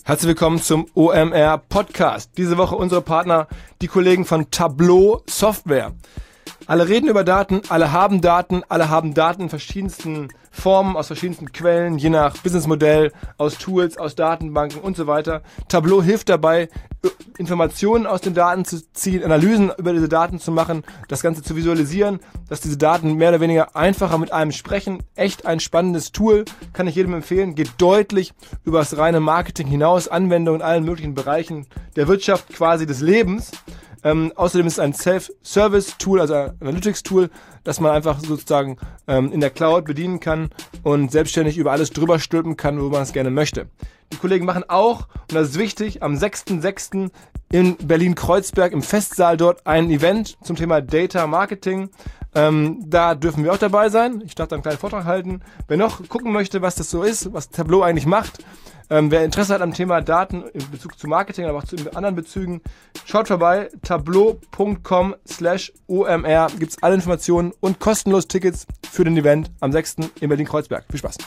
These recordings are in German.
Herzlich willkommen zum OMR Podcast. Diese Woche unsere Partner, die Kollegen von Tableau Software. Alle reden über Daten, alle haben Daten in verschiedensten Formen, aus verschiedensten Quellen, je nach Businessmodell, aus Tools, aus Datenbanken und so weiter. Tableau hilft dabei, Informationen aus den Daten zu ziehen, Analysen über diese Daten zu machen, das Ganze zu visualisieren, dass diese Daten mehr oder weniger einfacher mit einem sprechen. Echt ein spannendes Tool, kann ich jedem empfehlen, geht deutlich über das reine Marketing hinaus, Anwendung in allen möglichen Bereichen der Wirtschaft, quasi des Lebens. Außerdem ist es ein Self-Service-Tool, also ein Analytics-Tool, das man einfach sozusagen in der Cloud bedienen kann und selbstständig über alles drüber stülpen kann, wo man es gerne möchte. Die Kollegen machen auch, und das ist wichtig, am 6.6. in Berlin-Kreuzberg im Festsaal dort ein Event zum Thema Data Marketing. Da dürfen wir auch dabei sein. Ich darf da einen kleinen Vortrag halten. Wer noch gucken möchte, was das so ist, was Tableau eigentlich macht, wer Interesse hat am Thema Daten in Bezug zu Marketing, aber auch zu anderen Bezügen, schaut vorbei, tableau.com/omr, gibt's alle Informationen und kostenlos Tickets für den Event am 6. in Berlin-Kreuzberg. Viel Spaß.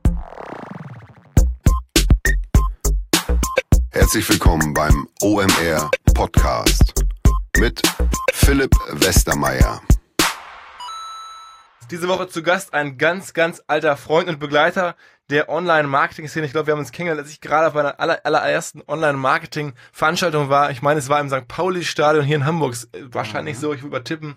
Herzlich willkommen beim OMR Podcast mit Philipp Westermeier. Diese Woche zu Gast ein ganz, ganz alter Freund und Begleiter der Online-Marketing-Szene. Ich glaube, wir haben uns kennengelernt, als ich gerade auf meiner allerersten Online-Marketing-Veranstaltung war. Ich meine, es war im St. Pauli-Stadion hier in Hamburg. Wahrscheinlich so, ich will übertippen,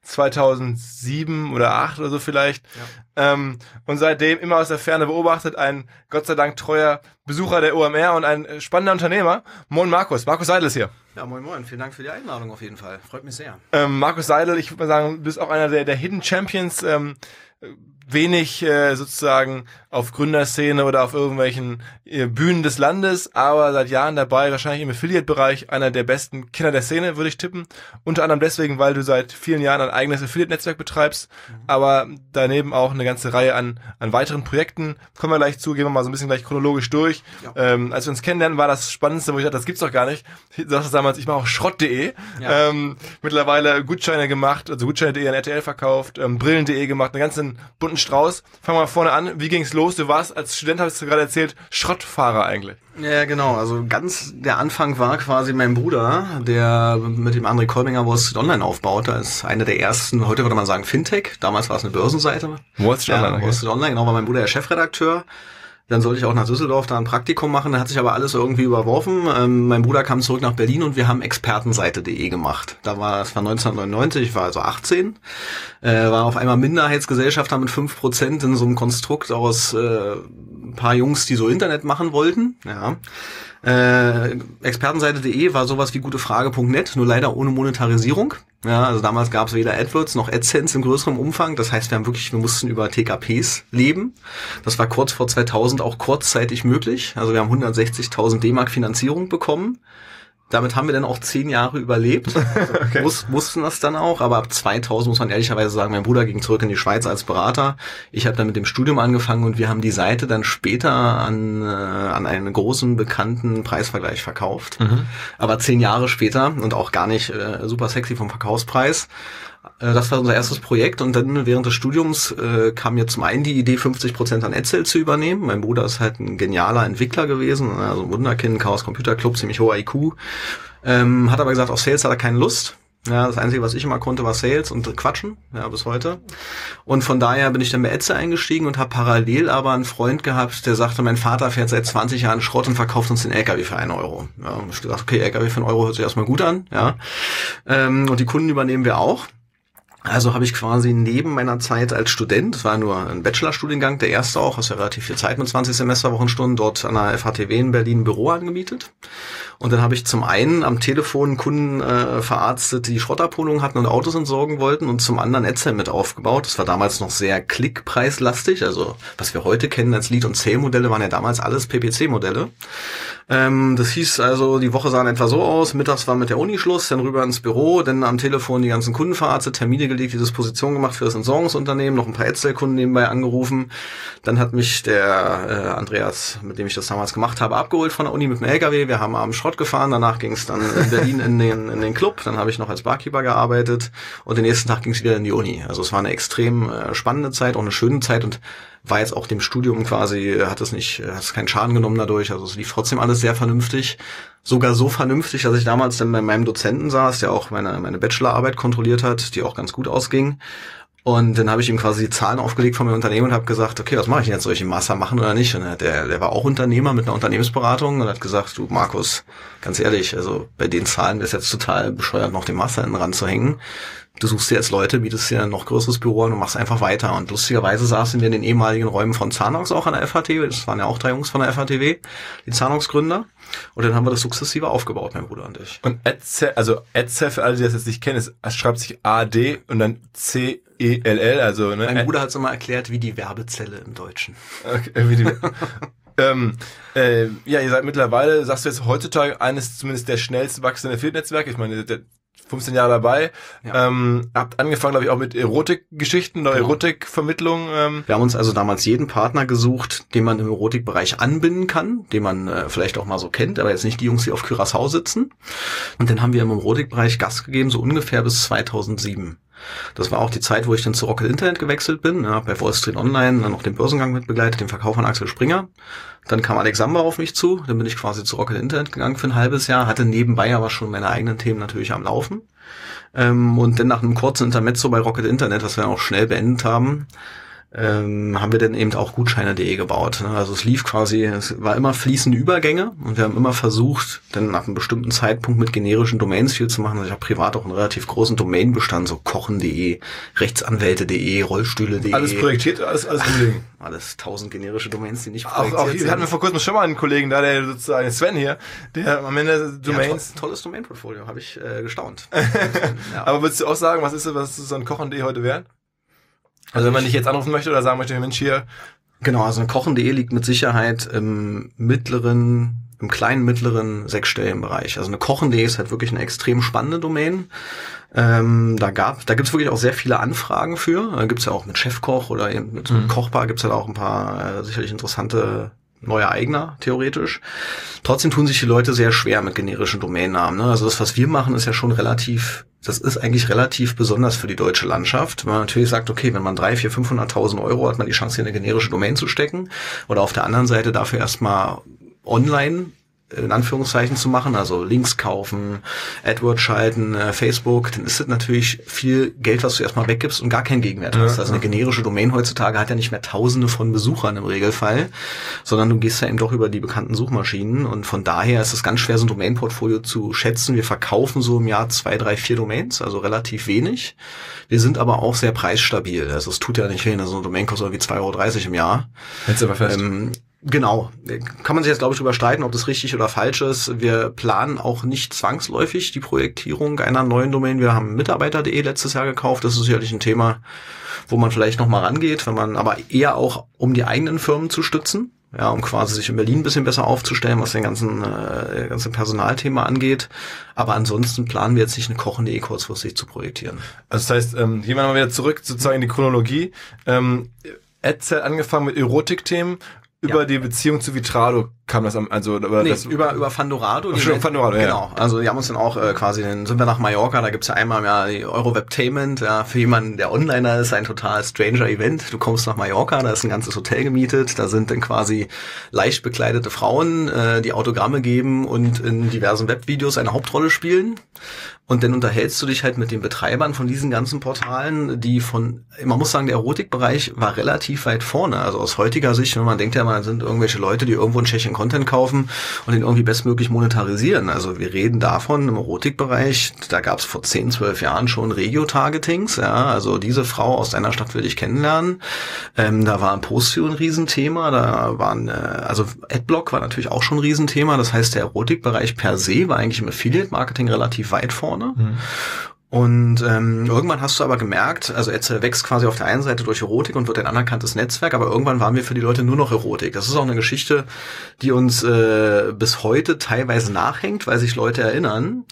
2007 oder 2008 oder so vielleicht. Ja. Und seitdem immer aus der Ferne beobachtet, ein Gott sei Dank treuer Besucher der OMR und ein spannender Unternehmer. Moin Markus. Markus Seidel ist hier. Ja, moin moin. Vielen Dank für die Einladung auf jeden Fall. Freut mich sehr. Markus Seidel, ich würde mal sagen, du bist auch einer der Hidden Champions, wenig sozusagen auf Gründerszene oder auf irgendwelchen Bühnen des Landes, aber seit Jahren dabei, wahrscheinlich im Affiliate-Bereich, einer der besten Kinder der Szene, würde ich tippen. Unter anderem deswegen, weil du seit vielen Jahren ein eigenes Affiliate-Netzwerk betreibst, aber daneben auch eine ganze Reihe an weiteren Projekten. Kommen wir gleich zu, gehen wir mal so ein bisschen gleich chronologisch durch. Ja. Als wir uns kennenlernen, war das Spannendste, wo ich dachte, das gibt's doch gar nicht. Du sagst damals, ich mache auch Schrott.de. Ja. Mittlerweile Gutscheine gemacht, also Gutscheine.de an RTL verkauft, Brillen.de gemacht, einen ganzen bunten Strauß. Fangen wir mal vorne an. Wie ging's los? Du warst als Student, hast du gerade erzählt, Schrottfahrer eigentlich. Ja, genau. Also ganz der Anfang war quasi mein Bruder, der mit dem André Kolbinger Wall Street Online aufbaute, als einer der ersten, heute würde man sagen Fintech. Damals war es eine Börsenseite. Wall Street Online. Wall Street Online, genau, war mein Bruder der Chefredakteur. Dann sollte ich auch nach Düsseldorf da ein Praktikum machen, da hat sich aber alles irgendwie überworfen. Mein Bruder kam zurück nach Berlin und wir haben Expertenseite.de gemacht. Es war 1999, ich war also 18, war auf einmal Minderheitsgesellschafter mit 5% in so einem Konstrukt aus ein paar Jungs, die so Internet machen wollten. Ja. Expertenseite.de war sowas wie gutefrage.net, nur leider ohne Monetarisierung. Ja, also damals gab es weder AdWords noch AdSense in größerem Umfang. Das heißt, wir mussten über TKPs leben. Das war kurz vor 2000 auch kurzzeitig möglich. Also wir haben 160.000 D-Mark Finanzierung bekommen. Damit haben wir dann auch 10 Jahre überlebt. Okay. Wussten das dann auch, aber ab 2000 muss man ehrlicherweise sagen, mein Bruder ging zurück in die Schweiz als Berater. Ich habe dann mit dem Studium angefangen und wir haben die Seite dann später an einen großen, bekannten Preisvergleich verkauft. Mhm. Aber 10 Jahre später und auch gar nicht super sexy vom Verkaufspreis. Das war unser erstes Projekt und dann während des Studiums kam mir zum einen die Idee, 50% an AdSale zu übernehmen. Mein Bruder ist halt ein genialer Entwickler gewesen, also ein Wunderkind, Chaos Computer Club, ziemlich hoher IQ. Hat aber gesagt, auf Sales hat er keine Lust. Ja, das Einzige, was ich immer konnte, war Sales und Quatschen, ja, bis heute. Und von daher bin ich dann bei AdSale eingestiegen und habe parallel aber einen Freund gehabt, der sagte, mein Vater fährt seit 20 Jahren Schrott und verkauft uns den LKW für 1 Euro. Ja, und ich gesagt, okay, LKW für 1 Euro hört sich erstmal gut an, ja. Und die Kunden übernehmen wir auch. Also habe ich quasi neben meiner Zeit als Student, es war nur ein Bachelorstudiengang, der erste auch, hast ja relativ viel Zeit mit 20 Semesterwochenstunden, dort an der FHTW in Berlin ein Büro angemietet. Und dann habe ich zum einen am Telefon Kunden verarztet, die Schrottabholung hatten und Autos entsorgen wollten und zum anderen AdSale mit aufgebaut. Das war damals noch sehr klickpreislastig, also was wir heute kennen als Lead- und Sale-Modelle waren ja damals alles PPC-Modelle. Das hieß also, die Woche sah etwa so aus, mittags war mit der Uni Schluss, dann rüber ins Büro, dann am Telefon die ganzen Kunden verarztet, Termine gelegt, die Disposition gemacht für das Entsorgungsunternehmen, noch ein paar AdSale-Kunden nebenbei angerufen. Dann hat mich der Andreas, mit dem ich das damals gemacht habe, abgeholt von der Uni mit dem LKW. Wir haben abends Schrott gefahren, danach ging es dann in Berlin in den Club, dann habe ich noch als Barkeeper gearbeitet und den nächsten Tag ging es wieder in die Uni. Also es war eine extrem spannende Zeit, auch eine schöne Zeit und war jetzt auch dem Studium quasi, hat es keinen Schaden genommen dadurch, also es lief trotzdem alles sehr vernünftig. Sogar so vernünftig, dass ich damals dann bei meinem Dozenten saß, der auch meine Bachelorarbeit kontrolliert hat, die auch ganz gut ausging. Und dann habe ich ihm quasi die Zahlen aufgelegt von meinem Unternehmen und habe gesagt, okay, was mache ich denn jetzt? Soll ich den Master machen oder nicht? Und der war auch Unternehmer mit einer Unternehmensberatung und hat gesagt, du Markus, ganz ehrlich, also bei den Zahlen wäre es jetzt total bescheuert, noch den Master hinten ranzuhängen. Du suchst dir jetzt Leute, bietest dir ein noch größeres Büro an und machst einfach weiter. Und lustigerweise saßen wir in den ehemaligen Räumen von Zanox auch an der FHTW. Das waren ja auch 3 Jungs von der FHTW, die Zanox-Gründer. Und dann haben wir das sukzessive aufgebaut, mein Bruder und ich. Und AdCell, für alle, die das jetzt nicht kennen, schreibt sich AD und dann CELL, also, ne? Mein Bruder hat es immer erklärt, wie die Werbezelle im Deutschen. Okay, ja, ihr seid mittlerweile, sagst du jetzt heutzutage, eines zumindest der schnellst wachsenden Affiliate-Netzwerke. Ich meine, 15 Jahre dabei. Ja. Habt angefangen, glaube ich, auch mit Erotikgeschichten oder genau. Erotikvermittlung. Wir haben uns also damals jeden Partner gesucht, den man im Erotikbereich anbinden kann, den man vielleicht auch mal so kennt, aber jetzt nicht die Jungs, die auf Curaçao sitzen. Und dann haben wir im Erotikbereich Gas gegeben, so ungefähr bis 2007. Das war auch die Zeit, wo ich dann zu Rocket Internet gewechselt bin, ja, bei Wall Street Online, dann noch den Börsengang mit begleitet, den Verkauf an Axel Springer. Dann kam Alex Samba auf mich zu, dann bin ich quasi zu Rocket Internet gegangen für ein halbes Jahr, hatte nebenbei aber schon meine eigenen Themen natürlich am Laufen. Und dann nach einem kurzen Intermezzo bei Rocket Internet, was wir auch schnell beendet haben, haben wir dann eben auch Gutscheine.de gebaut. Also es lief quasi, es war immer fließende Übergänge und wir haben immer versucht, dann nach einem bestimmten Zeitpunkt mit generischen Domains viel zu machen. Also ich habe privat auch einen relativ großen Domainbestand, so kochen.de, rechtsanwälte.de, rollstühle.de. Alles projektiert, alles umlegen. Alles 1000 generische Domains, die nicht projektiert sind. Auch hier hatten wir vor kurzem schon mal einen Kollegen da, der sozusagen Sven hier, der am Ende Domains... Ja, tolles Domain-Portfolio, habe ich gestaunt. Ja. Aber würdest du auch sagen, was ist so ein kochen.de heute wert? Also wenn man dich jetzt anrufen möchte oder sagen möchte, Mensch, hier... Genau, also ein kochen.de liegt mit Sicherheit im kleinen, mittleren sechsstelligen Bereich. Also eine kochen.de ist halt wirklich eine extrem spannende Domain. Da gibt's wirklich auch sehr viele Anfragen für. Da gibt's ja auch mit Chefkoch oder eben mit Kochbar gibt's halt auch ein paar sicherlich interessante neue Eigner, theoretisch. Trotzdem tun sich die Leute sehr schwer mit generischen Domainnamen. Ne? Also das, was wir machen, ist ja schon das ist eigentlich relativ besonders für die deutsche Landschaft. Wenn man natürlich sagt, okay, wenn man 300.000, 400.000, 500.000 Euro hat man die Chance, hier eine generische Domain zu stecken. Oder auf der anderen Seite dafür erstmal online in Anführungszeichen zu machen, also Links kaufen, AdWords schalten, Facebook, dann ist das natürlich viel Geld, was du erstmal weggibst und gar keinen Gegenwert hast. Also eine generische Domain heutzutage hat ja nicht mehr Tausende von Besuchern im Regelfall, sondern du gehst ja eben doch über die bekannten Suchmaschinen und von daher ist es ganz schwer, so ein Domain-Portfolio zu schätzen. Wir verkaufen so im Jahr 2, 3, 4 Domains, also relativ wenig. Wir sind aber auch sehr preisstabil. Also es tut ja nicht hin, also eine Domain kostet irgendwie 2,30 € im Jahr. Jetzt aber fest. Genau. Kann man sich jetzt, glaube ich, drüber streiten, ob das richtig oder falsch ist. Wir planen auch nicht zwangsläufig die Projektierung einer neuen Domain. Wir haben Mitarbeiter.de letztes Jahr gekauft. Das ist sicherlich ein Thema, wo man vielleicht noch mal rangeht, aber eher auch, um die eigenen Firmen zu stützen. Ja, um quasi sich in Berlin ein bisschen besser aufzustellen, was den ganzen Personalthema angeht. Aber ansonsten planen wir jetzt nicht eine kochen.de kurzfristig zu projektieren. Also das heißt, gehen wir mal wieder zurück sozusagen in die Chronologie. AdCell angefangen mit Erotikthemen. Über die Beziehung zu Vitrado kam das über Fandorado. Fandorado, ja. Genau. Also wir haben uns dann auch dann sind wir nach Mallorca, da gibt's ja einmal im Jahr die Eurowebtainment, ja, für jemanden, der Onliner ist, ein total stranger Event. Du kommst nach Mallorca, da ist ein ganzes Hotel gemietet, da sind dann quasi leicht bekleidete Frauen, die Autogramme geben und in diversen Webvideos eine Hauptrolle spielen. Und dann unterhältst du dich halt mit den Betreibern von diesen ganzen Portalen, man muss sagen, der Erotikbereich war relativ weit vorne. Also aus heutiger Sicht, wenn man denkt ja, man sind irgendwelche Leute, die irgendwo in Tschechien Content kaufen und den irgendwie bestmöglich monetarisieren. Also wir reden davon im Erotikbereich, da gab es vor 10, 12 Jahren schon Regio-Targetings. Ja, also diese Frau aus deiner Stadt will ich kennenlernen. Da war ein Postview ein Riesenthema. Also Adblock war natürlich auch schon ein Riesenthema. Das heißt, der Erotikbereich per se war eigentlich im Affiliate-Marketing relativ weit vorne. Und irgendwann hast du aber gemerkt, also AdCell wächst quasi auf der einen Seite durch Erotik und wird ein anerkanntes Netzwerk, aber irgendwann waren wir für die Leute nur noch Erotik. Das ist auch eine Geschichte, die uns bis heute teilweise nachhängt, weil sich Leute erinnern.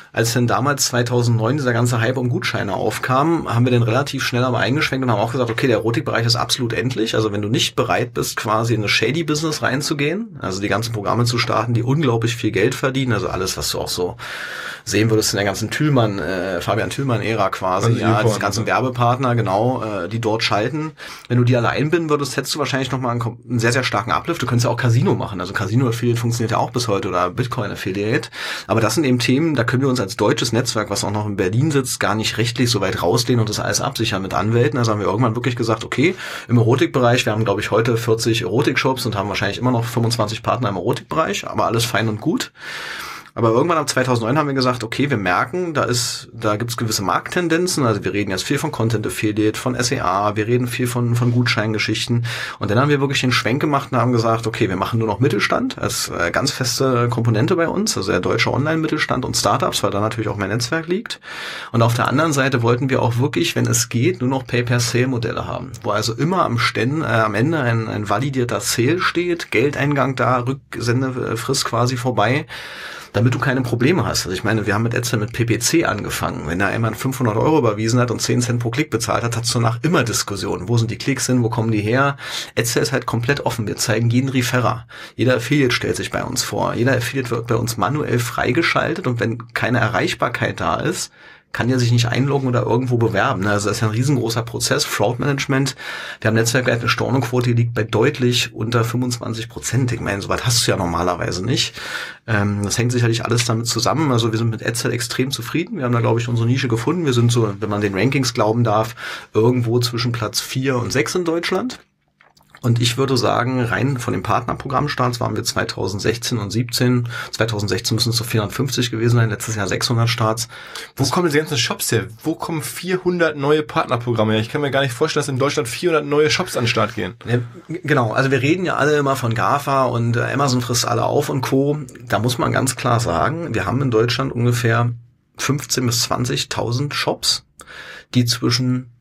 als dann damals 2009 dieser ganze Hype um Gutscheine aufkam, haben wir den relativ schnell aber eingeschränkt und haben auch gesagt, okay, der Erotikbereich ist absolut endlich. Also wenn du nicht bereit bist, quasi in das Shady-Business reinzugehen, also die ganzen Programme zu starten, die unglaublich viel Geld verdienen, also alles, was du auch so sehen würdest in der ganzen Fabian Tüllmann-Ära quasi, also ja, die ganzen Werbepartner, genau, die dort schalten. Wenn du die alle einbinden würdest, hättest du wahrscheinlich nochmal einen sehr, sehr starken Uplift. Du könntest ja auch Casino machen. Also Casino-Affiliate funktioniert ja auch bis heute oder Bitcoin-Affiliate. Aber das sind eben Themen, da können wir uns als deutsches Netzwerk, was auch noch in Berlin sitzt, gar nicht rechtlich so weit rauslehnen und das alles absichern mit Anwälten. Also haben wir irgendwann wirklich gesagt, okay, im Erotikbereich, wir haben, glaube ich, heute 40 Erotik-Shops und haben wahrscheinlich immer noch 25 Partner im Erotikbereich, aber alles fein und gut. Aber irgendwann ab 2009 haben wir gesagt, okay, wir merken, da gibt's gewisse Markttendenzen. Also wir reden jetzt viel von Content Affiliate, von SEA, wir reden viel von Gutscheingeschichten. Und dann haben wir wirklich den Schwenk gemacht und haben gesagt, okay, wir machen nur noch Mittelstand als ganz feste Komponente bei uns, also der deutsche Online-Mittelstand und Startups, weil da natürlich auch mehr Netzwerk liegt. Und auf der anderen Seite wollten wir auch wirklich, wenn es geht, nur noch Pay-per-Sale-Modelle haben, wo also immer am Ende ein validierter Sale steht, Geldeingang da, Rücksendefrist quasi vorbei, damit du keine Probleme hast. Also ich meine, wir haben mit Etzel mit PPC angefangen. Wenn da jemand 500 € überwiesen hat und 10 Cent pro Klick bezahlt hat, hast du danach immer Diskussionen. Wo sind die Klicks hin? Wo kommen die her? Etzel ist halt komplett offen. Wir zeigen jeden Referrer. Jeder Affiliate stellt sich bei uns vor. Jeder Affiliate wird bei uns manuell freigeschaltet und wenn keine Erreichbarkeit da ist, kann ja sich nicht einloggen oder irgendwo bewerben. Also das ist ja ein riesengroßer Prozess, Fraud-Management. Wir haben netzwerkweit eine Stornoquote, die liegt bei deutlich unter 25%. Ich meine, so weit hast du ja normalerweise nicht. Das hängt sicherlich alles damit zusammen. Also wir sind mit Etzel extrem zufrieden. Wir haben da, glaube ich, unsere Nische gefunden. Wir sind so, wenn man den Rankings glauben darf, irgendwo zwischen Platz 4 und 6 in Deutschland. Und ich würde sagen, rein von den Partnerprogrammstarts waren wir 2016 und 17. 2016 müssen es so 450 gewesen sein, letztes Jahr 600 Starts. Wo kommen die ganzen Shops her? Wo kommen 400 neue Partnerprogramme her? Ich kann mir gar nicht vorstellen, dass in Deutschland 400 neue Shops an den Start gehen. Ja, genau, also wir reden ja alle immer von GAFA und Amazon frisst alle auf und Co. Da muss man ganz klar sagen, wir haben in Deutschland ungefähr 15.000 bis 20.000 Shops, die zwischen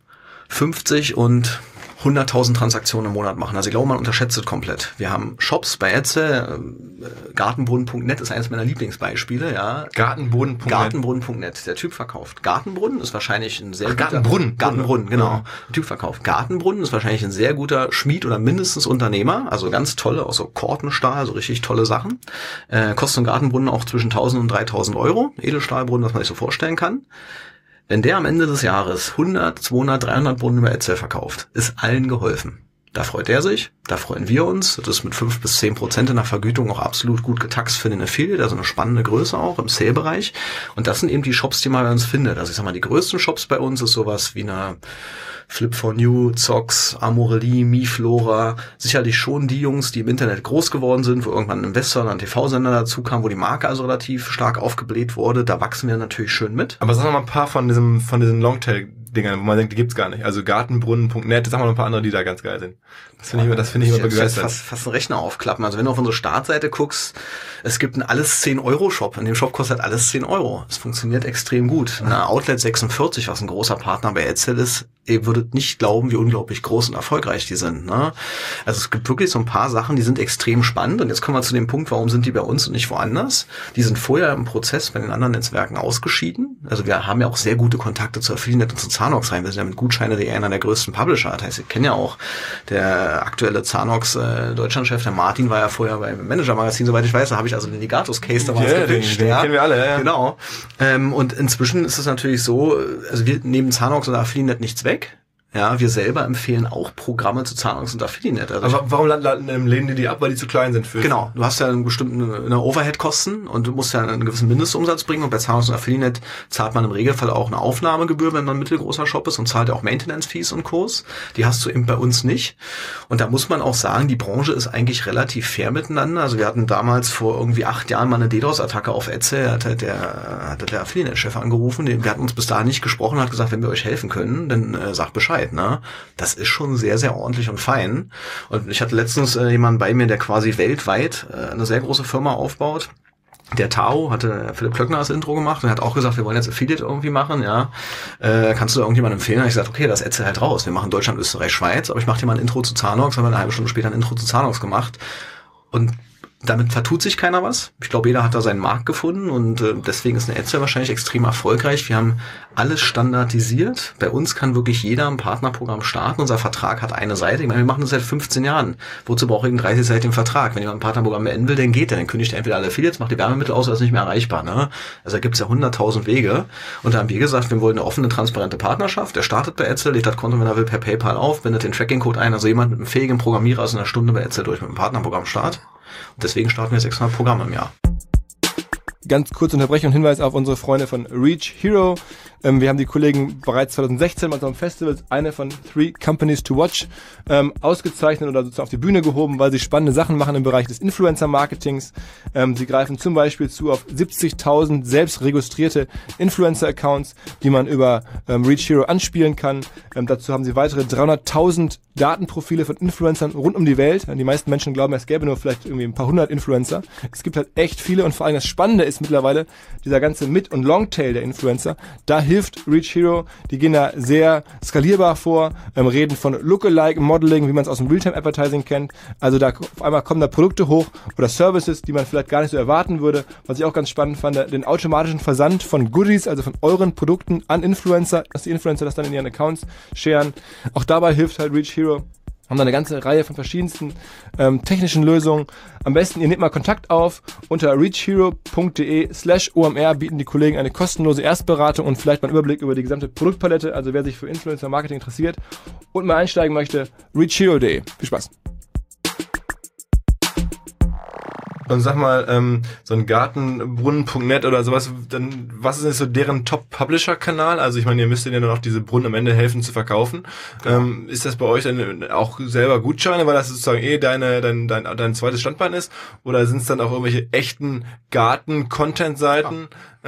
50 und 100.000 Transaktionen im Monat machen. Also ich glaube, man unterschätzt es komplett. Wir haben Shops bei Etzel, Gartenbrunnen.net ist eines meiner Lieblingsbeispiele, ja. Gartenbrunnen.net. Der Typ verkauft Gartenbrunnen, ist wahrscheinlich ein sehr guter... Gartenbrunnen, genau. Ja. Der Typ verkauft Gartenbrunnen, ist wahrscheinlich ein sehr guter Schmied oder mindestens Unternehmer, also ganz tolle, auch so Kortenstahl, so richtig tolle Sachen. Kostet ein Gartenbrunnen auch zwischen 1.000 und 3.000 €. Edelstahlbrunnen, was man sich so vorstellen kann. Wenn der am Ende des Jahres 100, 200, 300 Brunnen über Etzel verkauft, ist allen geholfen. Da freut er sich, da freuen wir uns. Das ist mit 5 bis 10% in der Vergütung auch absolut gut getaxt für den Affiliate, also eine spannende Größe auch im Sale-Bereich. Und das sind eben die Shops, die man bei uns findet. Also ich sag mal, die größten Shops bei uns ist sowas wie eine Flip4New, Zox, Amorelie, Miflora, sicherlich schon die Jungs, die im Internet groß geworden sind, wo irgendwann ein Investor oder ein TV-Sender dazu kam, wo die Marke also relativ stark aufgebläht wurde. Da wachsen wir natürlich schön mit. Aber sag mal ein paar von diesen Longtail-Dingern, wo man denkt, die gibt's gar nicht. Also Gartenbrunnen.net, sag mal ein paar andere, die da ganz geil sind. Das finde ich immer begeistert. Fast einen Rechner aufklappen. Also wenn du auf unsere Startseite guckst, es gibt einen alles 10-€ In dem Shop kostet alles 10 €. Es funktioniert extrem gut. Eine Outlet 46, was ein großer Partner bei Etzel ist, ihr würdet nicht glauben, wie unglaublich groß und erfolgreich die sind. Ne? Also es gibt wirklich so ein paar Sachen, die sind extrem spannend. Und jetzt kommen wir zu dem Punkt, warum sind die bei uns und nicht woanders? Die sind vorher im Prozess bei den anderen Netzwerken ausgeschieden. Also wir haben ja auch sehr gute Kontakte zu Affiliate und zu Zanox rein. Wir sind ja mit Gutscheine.de einer der größten Publisher. Das heißt, ihr kennt ja auch der aktuelle Zanox Deutschlandchef, der Martin, war ja vorher beim Manager-Magazin, soweit ich weiß. Da habe ich also den Legatus-Case damals gepitcht. Den kennen wir alle, ja. Genau. Und inzwischen ist es natürlich so, also wir nehmen Zanox oder Affiliate nichts weg. Ja, wir selber empfehlen auch Programme zu Zanox und Affiliate. Also aber warum lehnen die ab? Weil die zu klein sind für... Genau, du hast ja einen bestimmten Overhead-Kosten und du musst ja einen gewissen Mindestumsatz bringen und bei Zanox und Affiliate zahlt man im Regelfall auch eine Aufnahmegebühr, wenn man ein mittelgroßer Shop ist und zahlt ja auch Maintenance-Fees und Kurs. Die hast du eben bei uns nicht. Und da muss man auch sagen, die Branche ist eigentlich relativ fair miteinander. Also wir hatten damals vor irgendwie 8 Jahren mal eine DDoS-Attacke auf Etzel, hat der Affiliate-Chef angerufen, wir hatten uns bis dahin nicht gesprochen, hat gesagt, wenn wir euch helfen können, dann sagt Bescheid. Ne? Das ist schon sehr, sehr ordentlich und fein. Und ich hatte letztens jemanden bei mir, der quasi weltweit eine sehr große Firma aufbaut. Der Tao hatte Philipp Klöckner das Intro gemacht und hat auch gesagt, wir wollen jetzt Affiliate irgendwie machen, ja. Kannst du da irgendjemandem empfehlen? Da habe ich gesagt, okay, das Etzel halt raus. Wir machen Deutschland, Österreich, Schweiz, aber ich mache dir mal ein Intro zu Zanox, haben wir eine halbe Stunde später ein Intro zu Zanox gemacht. Und damit vertut sich keiner was. Ich glaube, jeder hat da seinen Markt gefunden und deswegen ist eine AdSale wahrscheinlich extrem erfolgreich. Wir haben alles standardisiert. Bei uns kann wirklich jeder ein Partnerprogramm starten. Unser Vertrag hat eine Seite. Ich meine, wir machen das seit 15 Jahren. Wozu brauche ich einen 30-seitigen Vertrag? Wenn jemand ein Partnerprogramm beenden will, dann geht der. Dann kündigt er entweder alle Affiliates, macht die Werbemittel aus oder ist nicht mehr erreichbar. Ne? Also da gibt's ja 100.000 Wege. Und da haben wir gesagt, wir wollen eine offene, transparente Partnerschaft. Der startet bei AdSale, legt das Konto, wenn er will, per PayPal auf, bindet den Tracking-Code ein. Also jemand mit einem fähigen Programmierer ist in einer Stunde bei AdSale durch mit einem Partnerprogrammstart. Und deswegen starten wir 600 Programme im Jahr. Ganz kurz Unterbrechung und Hinweis auf unsere Freunde von Reach Hero. Wir haben die Kollegen bereits 2016 bei unserem Festival, eine von 3 Companies to Watch, ausgezeichnet oder sozusagen auf die Bühne gehoben, weil sie spannende Sachen machen im Bereich des Influencer-Marketings. Sie greifen zum Beispiel zu auf 70.000 selbst registrierte Influencer-Accounts, die man über Reach Hero anspielen kann. Dazu haben sie weitere 300.000 Datenprofile von Influencern rund um die Welt. Die meisten Menschen glauben, es gäbe nur vielleicht irgendwie ein paar hundert Influencer. Es gibt halt echt viele und vor allem das Spannende ist mittlerweile dieser ganze Mid- und Longtail der Influencer. Da hilft Reach Hero. Die gehen da sehr skalierbar vor, reden von Lookalike Modeling, wie man es aus dem Realtime-Advertising kennt. Also da auf einmal kommen da Produkte hoch oder Services, die man vielleicht gar nicht so erwarten würde. Was ich auch ganz spannend fand, den automatischen Versand von Goodies, also von euren Produkten an Influencer, dass die Influencer das dann in ihren Accounts sharen. Auch dabei hilft halt Reach Hero. Haben da eine ganze Reihe von verschiedensten technischen Lösungen. Am besten, ihr nehmt mal Kontakt auf. Unter reachhero.de/OMR bieten die Kollegen eine kostenlose Erstberatung und vielleicht mal einen Überblick über die gesamte Produktpalette. Also wer sich für Influencer-Marketing interessiert und mal einsteigen möchte, reachhero.de. Viel Spaß. Und sag mal, so ein Gartenbrunnen.net oder sowas, dann was ist jetzt so deren Top-Publisher-Kanal? Also ich meine, ihr müsst denen ja dann auch diese Brunnen am Ende helfen zu verkaufen. Ist das bei euch dann auch selber Gutscheine, weil das sozusagen dein zweites Standbein ist? Oder sind es dann auch irgendwelche echten Garten-Content-Seiten?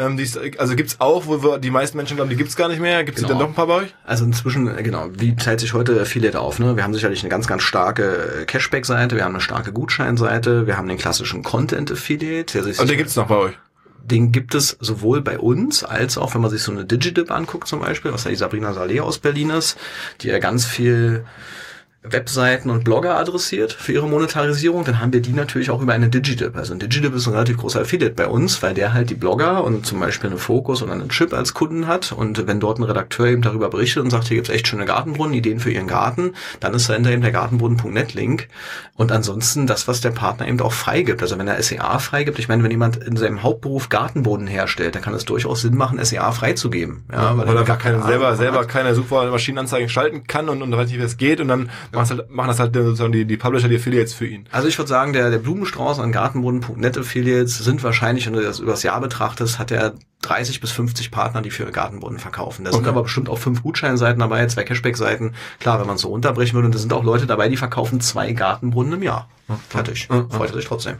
Also gibt's auch, wo die meisten Menschen glauben, die gibt's gar nicht mehr. Gibt's die dann doch ein paar bei euch? Also inzwischen, wie teilt sich heute Affiliate auf? Ne? Wir haben sicherlich eine ganz, ganz starke Cashback-Seite, wir haben eine starke Gutscheinseite, wir haben den klassischen Content-Affiliate. Und den gibt's noch bei euch? Den gibt es sowohl bei uns, als auch, wenn man sich so eine Digidip anguckt zum Beispiel, was ja die Sabrina Saleh aus Berlin ist, die ja ganz viel Webseiten und Blogger adressiert für ihre Monetarisierung, dann haben wir die natürlich auch über eine Digidip. Also ein Digidip ist ein relativ großer Affiliate bei uns, weil der halt die Blogger und zum Beispiel eine Focus oder einen Chip als Kunden hat und wenn dort ein Redakteur eben darüber berichtet und sagt, hier gibt's echt schöne Gartenbrunnen, Ideen für ihren Garten, dann ist dahinter eben der Gartenbrunnen.net Link und ansonsten das, was der Partner eben auch freigibt. Also wenn er SEA freigibt, ich meine, wenn jemand in seinem Hauptberuf Gartenboden herstellt, dann kann es durchaus Sinn machen, SEA freizugeben. Ja, weil er gar selber keine Suchmaschinenanzeigen schalten kann und relativ es geht und dann machen das halt sozusagen die Publisher, die Affiliates für ihn. Also ich würde sagen, der Blumenstrauß an Gartenboden.net Affiliates sind wahrscheinlich, wenn du das übers Jahr betrachtest, hat er 30 bis 50 Partner, die für Gartenboden verkaufen. Da sind aber bestimmt auch 5 Gutscheinseiten dabei, 2 Cashback-Seiten. Klar, wenn man es so unterbrechen würde, und da sind auch Leute dabei, die verkaufen 2 Gartenbrunnen im Jahr. Fertig. Freut er sich trotzdem.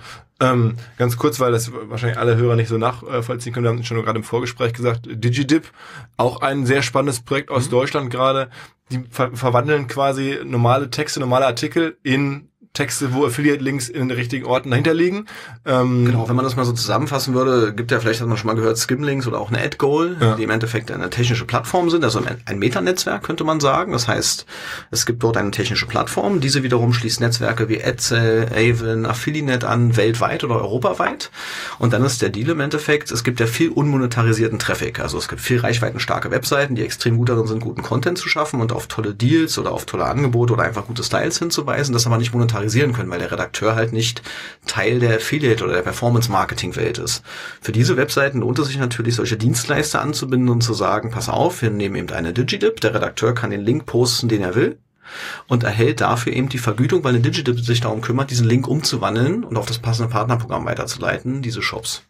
Ganz kurz, weil das wahrscheinlich alle Hörer nicht so nachvollziehen können. Wir haben schon gerade im Vorgespräch gesagt, Digidip, auch ein sehr spannendes Projekt aus Deutschland gerade. Die verwandeln quasi normale Texte, normale Artikel in Texte, wo Affiliate-Links in den richtigen Orten dahinter liegen. Genau, wenn man das mal so zusammenfassen würde, gibt ja vielleicht, hat man schon mal gehört, Skimlinks oder auch eine AdGoal, die im Endeffekt eine technische Plattform sind, also ein Metanetzwerk könnte man sagen. Das heißt, es gibt dort eine technische Plattform, diese wiederum schließt Netzwerke wie AdSale, Avon, Affiliate an, weltweit oder europaweit. Und dann ist der Deal im Endeffekt, es gibt ja viel unmonetarisierten Traffic, also es gibt viel reichweitenstarke Webseiten, die extrem gut darin sind, guten Content zu schaffen und auf tolle Deals oder auf tolle Angebote oder einfach gute Styles hinzuweisen, das aber nicht monetarisieren können, weil der Redakteur halt nicht Teil der Affiliate oder der Performance-Marketing-Welt ist. Für diese Webseiten lohnt es sich natürlich, solche Dienstleister anzubinden und zu sagen, pass auf, wir nehmen eben eine Digidip, der Redakteur kann den Link posten, den er will und erhält dafür eben die Vergütung, weil eine Digidip sich darum kümmert, diesen Link umzuwandeln und auf das passende Partnerprogramm weiterzuleiten, diese Shops.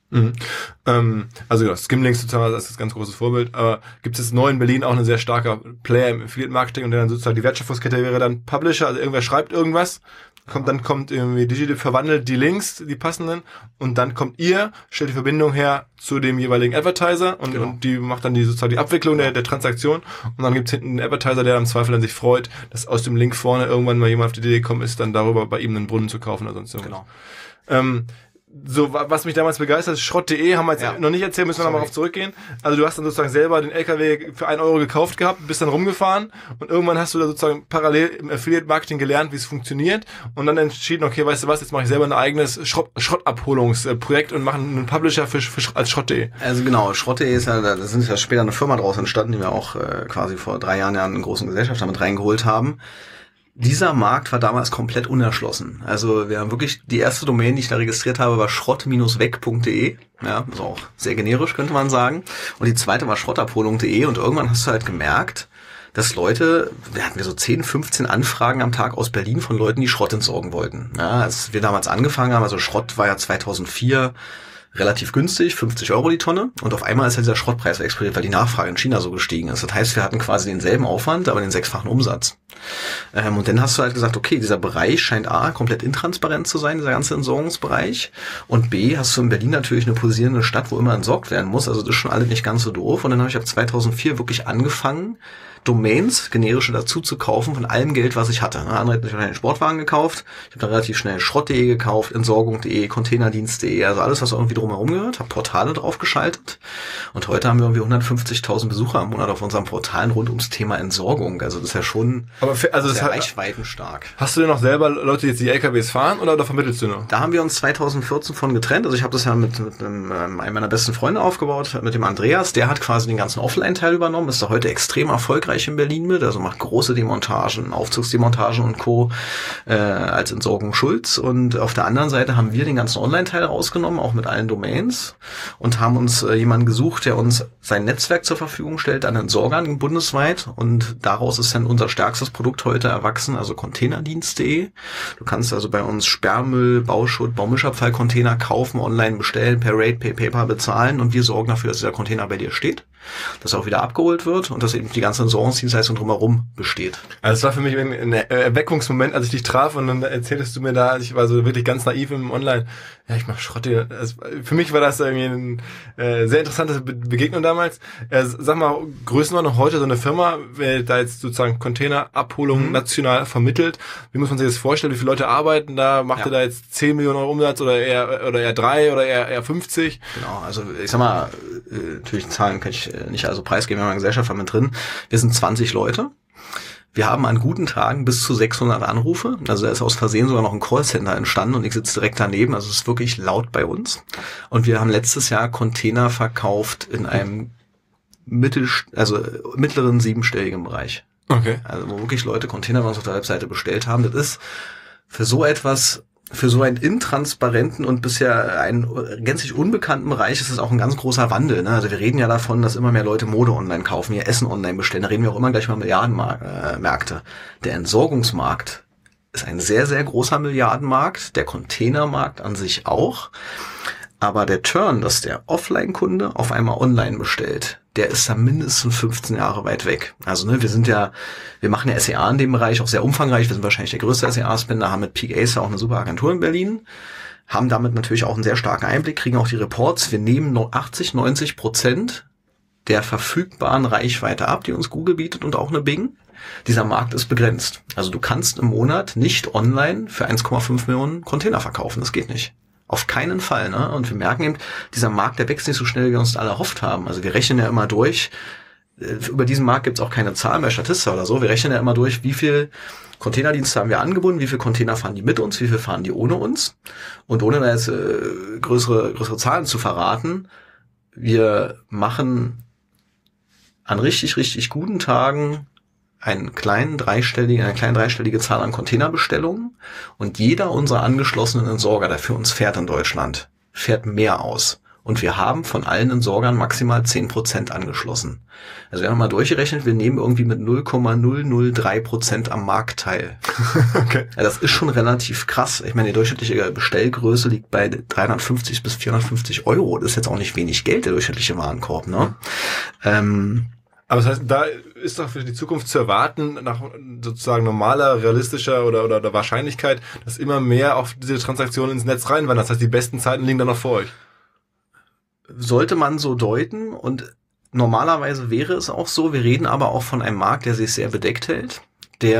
Also ja, Skimlinks sozusagen, das ist ein ganz großes Vorbild, aber gibt es neu in Berlin auch ein sehr starker Player im Affiliate-Marketing und der dann sozusagen die Wertschöpfungskette wäre dann Publisher, also irgendwer schreibt irgendwas, dann kommt irgendwie Digidip, verwandelt die Links, die passenden und dann kommt ihr, stellt die Verbindung her zu dem jeweiligen Advertiser und die macht dann sozusagen die Abwicklung der Transaktion und dann gibt's hinten einen Advertiser, der im Zweifel dann sich freut, dass aus dem Link vorne irgendwann mal jemand auf die Idee gekommen ist, dann darüber bei ihm einen Brunnen zu kaufen oder sonst irgendwas. so, was mich damals begeistert, Schrott.de, haben wir jetzt noch nicht erzählt, müssen wir nochmal darauf zurückgehen. Also du hast dann sozusagen selber den LKW für 1 Euro gekauft gehabt, bist dann rumgefahren und irgendwann hast du da sozusagen parallel im Affiliate-Marketing gelernt, wie es funktioniert und dann entschieden, okay, weißt du was, jetzt mache ich selber ein eigenes Schrottabholungsprojekt und mache einen Publisher als Schrott.de. Also genau, Schrott.de ist ja, da sind ja später eine Firma draus entstanden, die wir auch quasi vor 3 Jahren ja einen großen Gesellschafter mit reingeholt haben. Dieser Markt war damals komplett unerschlossen. Also wir haben wirklich, die erste Domain, die ich da registriert habe, war schrott-weg.de. Ja, ist auch sehr generisch, könnte man sagen. Und die zweite war schrottabholung.de. Und irgendwann hast du halt gemerkt, dass Leute, wir hatten so 10, 15 Anfragen am Tag aus Berlin von Leuten, die Schrott entsorgen wollten. Ja, als wir damals angefangen haben, also Schrott war ja 2004 relativ günstig, 50 Euro die Tonne. Und auf einmal ist ja dieser Schrottpreis explodiert, weil die Nachfrage in China so gestiegen ist. Das heißt, wir hatten quasi denselben Aufwand, aber den 6-fachen Umsatz. Und dann hast du halt gesagt, okay, dieser Bereich scheint A, komplett intransparent zu sein, dieser ganze Entsorgungsbereich. Und B, hast du in Berlin natürlich eine pulsierende Stadt, wo immer entsorgt werden muss. Also das ist schon alles nicht ganz so doof. Und dann habe ich ab 2004 wirklich angefangen, Domains, generische dazu zu kaufen von allem Geld, was ich hatte. Andere hat einen Sportwagen gekauft, ich habe dann relativ schnell Schrott.de gekauft, Entsorgung.de, Containerdienst.de, also alles, was irgendwie drumherum gehört, habe Portale draufgeschaltet und heute haben wir irgendwie 150.000 Besucher im Monat auf unseren Portalen rund ums Thema Entsorgung. Also das ist ja schon sehr reichweitenstark. Hast du denn noch selber Leute, die jetzt die LKWs fahren oder vermittelst du noch? Da haben wir uns 2014 von getrennt. Also ich habe das ja mit einem meiner besten Freunde aufgebaut, mit dem Andreas. Der hat quasi den ganzen Offline-Teil übernommen, ist da heute extrem erfolgreich in Berlin mit, also macht große Demontagen, Aufzugsdemontagen und Co. Als Entsorgung Schulz. Und auf der anderen Seite haben wir den ganzen Online-Teil rausgenommen, auch mit allen Domains und haben uns jemanden gesucht, der uns sein Netzwerk zur Verfügung stellt an Entsorgern bundesweit und daraus ist dann unser stärkstes Produkt heute erwachsen, also Containerdienst.de. Du kannst also bei uns Sperrmüll, Bauschutt, Baumischabfallcontainer kaufen, online bestellen, per Rate, per PayPal bezahlen und wir sorgen dafür, dass dieser Container bei dir steht, dass er auch wieder abgeholt wird und dass eben die ganze Entsorgungsdienstleistung drumherum besteht. Also es war für mich ein Erweckungsmoment, als ich dich traf und dann erzähltest du mir da, ich war so wirklich ganz naiv im Online, ja, ich mach Schrott. Also für mich war das irgendwie eine sehr interessante Begegnung damals. Sag mal, Größenordnung heute so eine Firma, wer da jetzt sozusagen Containerabholung national vermittelt, wie muss man sich das vorstellen, wie viele Leute arbeiten da, macht ihr da jetzt 10 Millionen Euro Umsatz oder eher 3 oder eher 50? Genau, also ich sag mal, natürlich Zahlen kann ich nicht also preisgeben, wir haben eine Gesellschaft mit drin. Wir sind 20 Leute. Wir haben an guten Tagen bis zu 600 Anrufe. Also da ist aus Versehen sogar noch ein Callcenter entstanden und ich sitze direkt daneben. Also es ist wirklich laut bei uns. Und wir haben letztes Jahr Container verkauft in einem mittleren 7-stelligen Bereich. Okay. Also wo wirklich Leute Container bei uns auf der Webseite bestellt haben. Das ist für so einen intransparenten und bisher einen gänzlich unbekannten Bereich ist es auch ein ganz großer Wandel. Ne? Also wir reden ja davon, dass immer mehr Leute Mode online kaufen, ihr Essen online bestellen. Da reden wir auch immer gleich mal Milliardenmärkte. Der Entsorgungsmarkt ist ein sehr, sehr großer Milliardenmarkt. Der Containermarkt an sich auch. Aber der Turn, dass der Offline-Kunde auf einmal online bestellt, der ist da mindestens 15 Jahre weit weg. Also wir machen ja SEA in dem Bereich auch sehr umfangreich. Wir sind wahrscheinlich der größte SEA-Spender, haben mit Peak Acer auch eine super Agentur in Berlin, haben damit natürlich auch einen sehr starken Einblick, kriegen auch die Reports. Wir nehmen 80-90% der verfügbaren Reichweite ab, die uns Google bietet und auch eine Bing. Dieser Markt ist begrenzt. Also du kannst im Monat nicht online für 1,5 Millionen Container verkaufen. Das geht nicht. Auf keinen Fall, ne? Und wir merken eben, dieser Markt, der wächst nicht so schnell, wie wir uns alle erhofft haben. Also wir rechnen ja immer durch, über diesen Markt gibt's auch keine Zahlen bei Statista oder so, wir rechnen ja immer durch, wie viel Containerdienste haben wir angebunden, wie viel Container fahren die mit uns, wie viel fahren die ohne uns. Und ohne da jetzt größere Zahlen zu verraten, wir machen an richtig, richtig guten Tagen eine kleine dreistellige Zahl an Containerbestellungen und jeder unserer angeschlossenen Entsorger, der für uns fährt in Deutschland, fährt mehr aus. Und wir haben von allen Entsorgern maximal 10% angeschlossen. Also wir haben mal durchgerechnet, wir nehmen irgendwie mit 0,003% am Markt teil. Okay. Ja, das ist schon relativ krass. Ich meine, die durchschnittliche Bestellgröße liegt bei 350 bis 450 Euro. Das ist jetzt auch nicht wenig Geld, der durchschnittliche Warenkorb, ne? Aber das heißt, da ist doch für die Zukunft zu erwarten, nach sozusagen normaler, realistischer oder Wahrscheinlichkeit, dass immer mehr auf diese Transaktionen ins Netz reinwandern. Das heißt, die besten Zeiten liegen dann noch vor euch. Sollte man so deuten und normalerweise wäre es auch so. Wir reden aber auch von einem Markt, der sich sehr bedeckt hält, der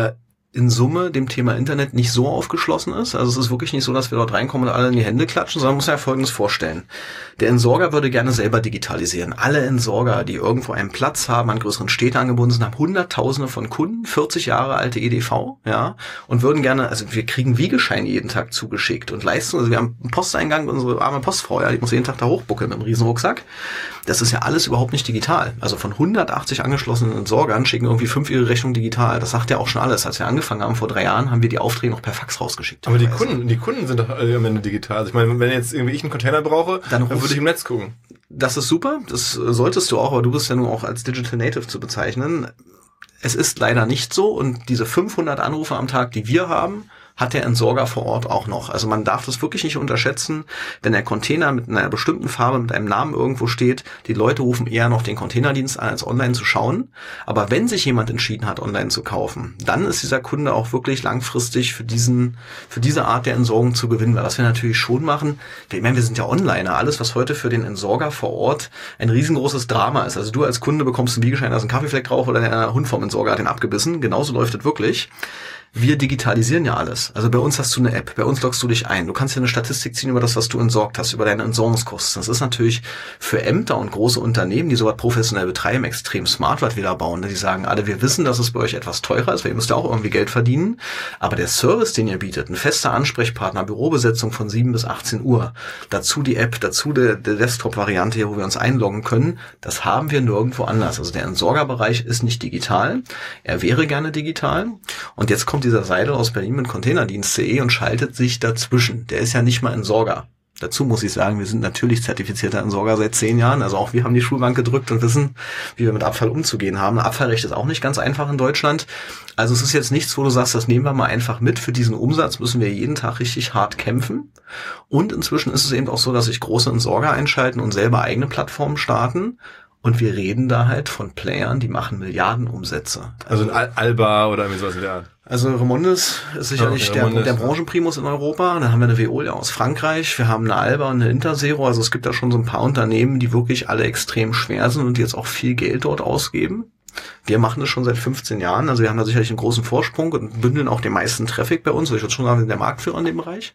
in Summe dem Thema Internet nicht so aufgeschlossen ist. Also es ist wirklich nicht so, dass wir dort reinkommen und alle in die Hände klatschen, sondern man muss ja Folgendes vorstellen. Der Entsorger würde gerne selber digitalisieren. Alle Entsorger, die irgendwo einen Platz haben, an größeren Städte angebunden sind, haben Hunderttausende von Kunden, 40 Jahre alte EDV, ja, und würden gerne, also wir kriegen Wiegescheine jeden Tag zugeschickt und leisten, also wir haben einen Posteingang, unsere arme Postfrau, ja, die muss jeden Tag da hochbuckeln mit einem Riesenrucksack. Das ist ja alles überhaupt nicht digital. Also von 180 angeschlossenen Entsorgern schicken irgendwie 5 ihre Rechnung digital. Das sagt ja auch schon alles. Als wir angefangen haben vor 3 Jahren, haben wir die Aufträge noch per Fax rausgeschickt. Aber die Kunden sind doch am Ende digital. Also ich meine, wenn jetzt irgendwie ich einen Container brauche, dann würde ich im Netz gucken. Das ist super. Das solltest du auch, aber du bist ja nur auch als Digital Native zu bezeichnen. Es ist leider nicht so und diese 500 Anrufe am Tag, die wir haben, hat der Entsorger vor Ort auch noch. Also man darf das wirklich nicht unterschätzen, wenn der Container mit einer bestimmten Farbe, mit einem Namen irgendwo steht, die Leute rufen eher noch den Containerdienst an, als online zu schauen. Aber wenn sich jemand entschieden hat, online zu kaufen, dann ist dieser Kunde auch wirklich langfristig für diese Art der Entsorgung zu gewinnen, weil was wir natürlich schon machen, ich meine, wir sind ja Onliner, alles, was heute für den Entsorger vor Ort ein riesengroßes Drama ist. Also du als Kunde bekommst einen Wiegeschein, da ist ein Kaffeefleck drauf oder der Hund vom Entsorger hat den abgebissen, genauso läuft es wirklich. Wir digitalisieren ja alles. Also bei uns hast du eine App, bei uns loggst du dich ein. Du kannst ja eine Statistik ziehen über das, was du entsorgt hast, über deine Entsorgungskosten. Das ist natürlich für Ämter und große Unternehmen, die sowas professionell betreiben, extrem smart, was wir da bauen. Die sagen alle, wir wissen, dass es bei euch etwas teurer ist, weil ihr müsst ja auch irgendwie Geld verdienen. Aber der Service, den ihr bietet, ein fester Ansprechpartner, Bürobesetzung von 7 bis 18 Uhr, dazu die App, dazu der Desktop-Variante hier, wo wir uns einloggen können, das haben wir nirgendwo anders. Also der Entsorgerbereich ist nicht digital. Er wäre gerne digital. Und jetzt kommt dieser Seidel aus Berlin mit Containerdienst.de und schaltet sich dazwischen. Der ist ja nicht mal Entsorger. Dazu muss ich sagen, wir sind natürlich zertifizierter Entsorger seit 10 Jahren. Also auch wir haben die Schulbank gedrückt und wissen, wie wir mit Abfall umzugehen haben. Abfallrecht ist auch nicht ganz einfach in Deutschland. Also es ist jetzt nichts, wo du sagst, das nehmen wir mal einfach mit. Für diesen Umsatz müssen wir jeden Tag richtig hart kämpfen. Und inzwischen ist es eben auch so, dass sich große Entsorger einschalten und selber eigene Plattformen starten. Und wir reden da halt von Playern, die machen Milliardenumsätze. Also ein Alba oder irgendwie sowas in der Art. Also Remondes ist sicherlich der Branchenprimus in Europa. Dann haben wir eine Veolia aus Frankreich. Wir haben eine Alba und eine Interzero. Also es gibt da schon so ein paar Unternehmen, die wirklich alle extrem schwer sind und die jetzt auch viel Geld dort ausgeben. Wir machen das schon seit 15 Jahren, also wir haben da sicherlich einen großen Vorsprung und bündeln auch den meisten Traffic bei uns. Also ich würde schon sagen, wir sind der Marktführer in dem Bereich.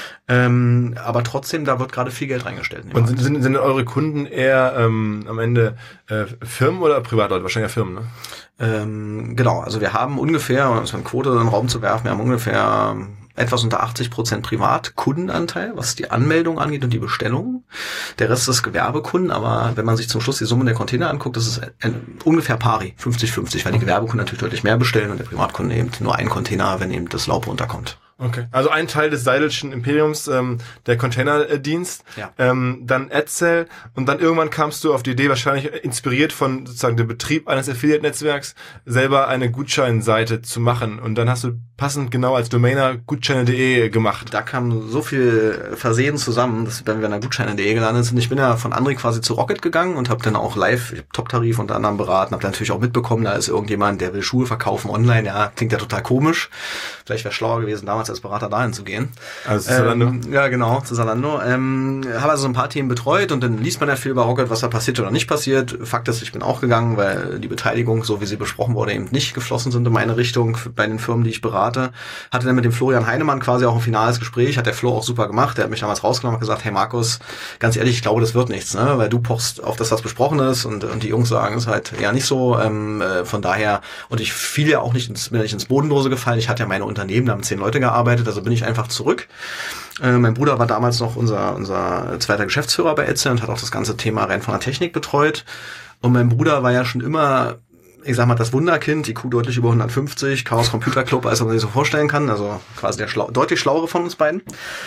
Aber trotzdem, da wird gerade viel Geld reingestellt. Und sind eure Kunden eher am Ende Firmen oder Privatleute? Wahrscheinlich ja Firmen, ne? Genau, also wir haben ungefähr, um eine Quote in den Raum zu werfen, wir haben ungefähr etwas unter 80% Privatkundenanteil, was die Anmeldung angeht und die Bestellung. Der Rest ist Gewerbekunden, aber wenn man sich zum Schluss die Summe der Container anguckt, das ist ungefähr pari, 50-50, weil die Gewerbekunden natürlich deutlich mehr bestellen und der Privatkunde eben nur einen Container, wenn eben das Laub runterkommt. Okay, also ein Teil des Seidelschen Imperiums, der Containerdienst, ja. Dann AdSell und dann irgendwann kamst du auf die Idee, wahrscheinlich inspiriert von sozusagen dem Betrieb eines Affiliate-Netzwerks, selber eine Gutscheinseite zu machen und dann hast du passend genau als Domainer Gutscheine.de gemacht. Da kam so viel Versehen zusammen, dass wir an der Gutscheine.de gelandet sind. Ich bin ja von André quasi zu Rocket gegangen und habe dann auch live Top-Tarif unter anderem beraten, habe dann natürlich auch mitbekommen, da ist irgendjemand, der will Schuhe verkaufen online, ja, klingt ja total komisch. Vielleicht wäre schlauer gewesen, damals als Berater dahin zu gehen. Also zu Zalando? Ja, genau, zu Zalando. Habe also so ein paar Themen betreut und dann liest man ja viel über Rocket, was da passiert oder nicht passiert. Fakt ist, ich bin auch gegangen, weil die Beteiligung, so wie sie besprochen wurde, eben nicht geflossen sind in meine Richtung bei den Firmen, die ich berate. Hatte dann mit dem Florian Heinemann quasi auch ein finales Gespräch, hat der Flo auch super gemacht. Der hat mich damals rausgenommen und gesagt, hey Markus, ganz ehrlich, ich glaube, das wird nichts, ne? Weil du pochst auf das, was besprochen ist und die Jungs sagen, es ist halt eher nicht so. Von daher, und ich fiel ja auch bin ja nicht ins Bodenlose gefallen. Ich hatte ja meine Unternehmen, da haben 10 Leute gearbeitet, also bin ich einfach zurück. Mein Bruder war damals noch unser zweiter Geschäftsführer bei AdSell und hat auch das ganze Thema rein von der Technik betreut. Und mein Bruder war ja schon immer, ich sag mal, das Wunderkind, IQ deutlich über 150, Chaos Computer Club, als man sich so vorstellen kann, also quasi der deutlich schlauere von uns beiden.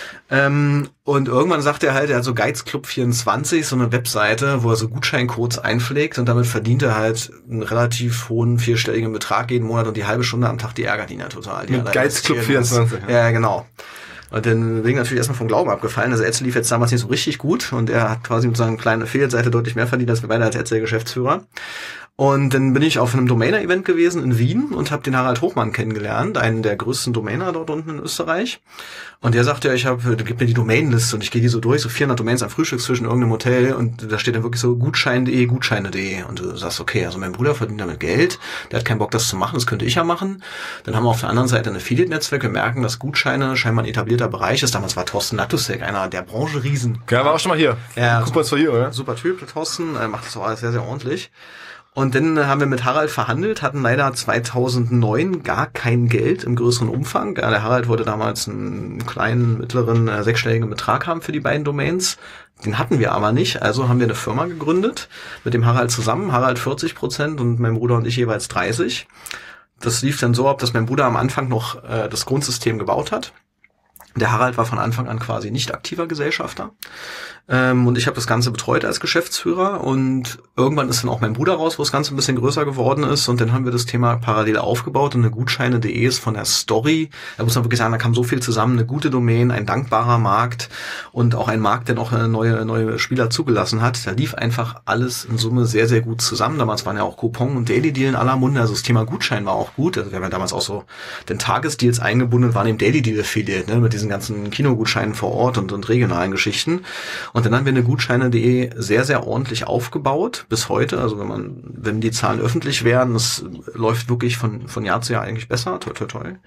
Und irgendwann sagt er halt, er hat so Geizclub24, so eine Webseite, wo er so Gutscheincodes einpflegt und damit verdient er halt einen relativ hohen 4-stelligen Betrag jeden Monat und die halbe Stunde am Tag, die ärgert ihn ja total. Mit Geizclub24. Ja, genau. Und dann bin ich natürlich erstmal vom Glauben abgefallen. Also AdSell lief jetzt damals nicht so richtig gut und er hat quasi mit seiner kleinen Affiliate-Seite deutlich mehr verdient als wir beide als AdSell-Geschäftsführer. Und dann bin ich auf einem Domainer-Event gewesen in Wien und habe den Harald Hochmann kennengelernt, einen der größten Domainer dort unten in Österreich. Und der sagte, gib mir die Domainliste, und ich gehe die so durch, so 400 Domains am Frühstückstisch in irgendeinem Hotel, und da steht dann wirklich so Gutschein.de, Gutscheine.de. Und du sagst, okay, also mein Bruder verdient damit Geld, der hat keinen Bock, das zu machen, das könnte ich ja machen. Dann haben wir auf der anderen Seite ein Affiliate-Netzwerk. Wir merken, dass Gutscheine scheinbar ein etablierter Bereich ist. Damals war Thorsten Natusek einer der Branche-Riesen. Ja, war auch schon mal hier. Ja, Coupons for You, oder? Super Typ, der Thorsten, macht das auch alles sehr, sehr ordentlich. Und dann haben wir mit Harald verhandelt, hatten leider 2009 gar kein Geld im größeren Umfang. Ja, der Harald wollte damals einen kleinen, mittleren, sechsstelligen Betrag haben für die beiden Domains. Den hatten wir aber nicht, also haben wir eine Firma gegründet mit dem Harald zusammen. Harald 40% und mein Bruder und ich jeweils 30%. Das lief dann so ab, dass mein Bruder am Anfang noch das Grundsystem gebaut hat. Der Harald war von Anfang an quasi nicht aktiver Gesellschafter. Und ich habe das Ganze betreut als Geschäftsführer, und irgendwann ist dann auch mein Bruder raus, wo das Ganze ein bisschen größer geworden ist, und dann haben wir das Thema parallel aufgebaut, und eine Gutscheine.de ist von der Story, da muss man wirklich sagen, da kam so viel zusammen, eine gute Domain, ein dankbarer Markt und auch ein Markt, der noch neue Spieler zugelassen hat. Da lief einfach alles in Summe sehr, sehr gut zusammen. Damals waren ja auch Coupon und Daily Deal in aller Munde, also das Thema Gutschein war auch gut. Also wir haben ja damals auch so den Tagesdeals eingebunden und waren im Daily Deal Affiliate, ne, mit diesen ganzen Kinogutscheinen vor Ort und regionalen Geschichten. Und dann haben wir eine Gutscheine.de sehr, sehr ordentlich aufgebaut bis heute. Also wenn die Zahlen öffentlich wären, das läuft wirklich von Jahr zu Jahr eigentlich besser. Toi, toi, toi.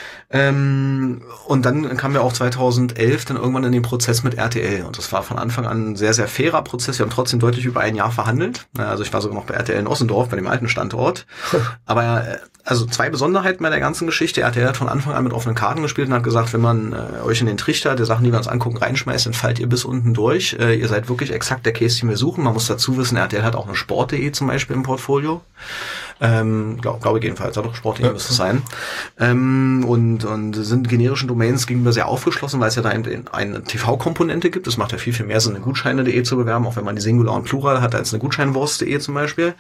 Und dann kamen wir auch 2011 dann irgendwann in den Prozess mit RTL. Und das war von Anfang an ein sehr, sehr fairer Prozess. Wir haben trotzdem deutlich über ein Jahr verhandelt. Also ich war sogar noch bei RTL in Ossendorf, bei dem alten Standort. Aber also zwei Besonderheiten bei der ganzen Geschichte. RTL hat von Anfang an mit offenen Karten gespielt und hat gesagt, wenn man euch in den Trichter der Sachen, die wir uns angucken, reinschmeißt, dann fallt ihr bis unten durch. Ihr seid wirklich exakt der Case, den wir suchen. Man muss dazu wissen, RTL hat auch eine Sport.de zum Beispiel im Portfolio. Glaube ich jedenfalls, doch Sport.de müsste es sein. Und sind generischen Domains gegenüber sehr aufgeschlossen, weil es ja da eine TV-Komponente gibt. Es macht ja viel, viel mehr Sinn, eine Gutscheine.de zu bewerben, auch wenn man die Singular und Plural hat, als eine Gutscheinwurst.de zum Beispiel.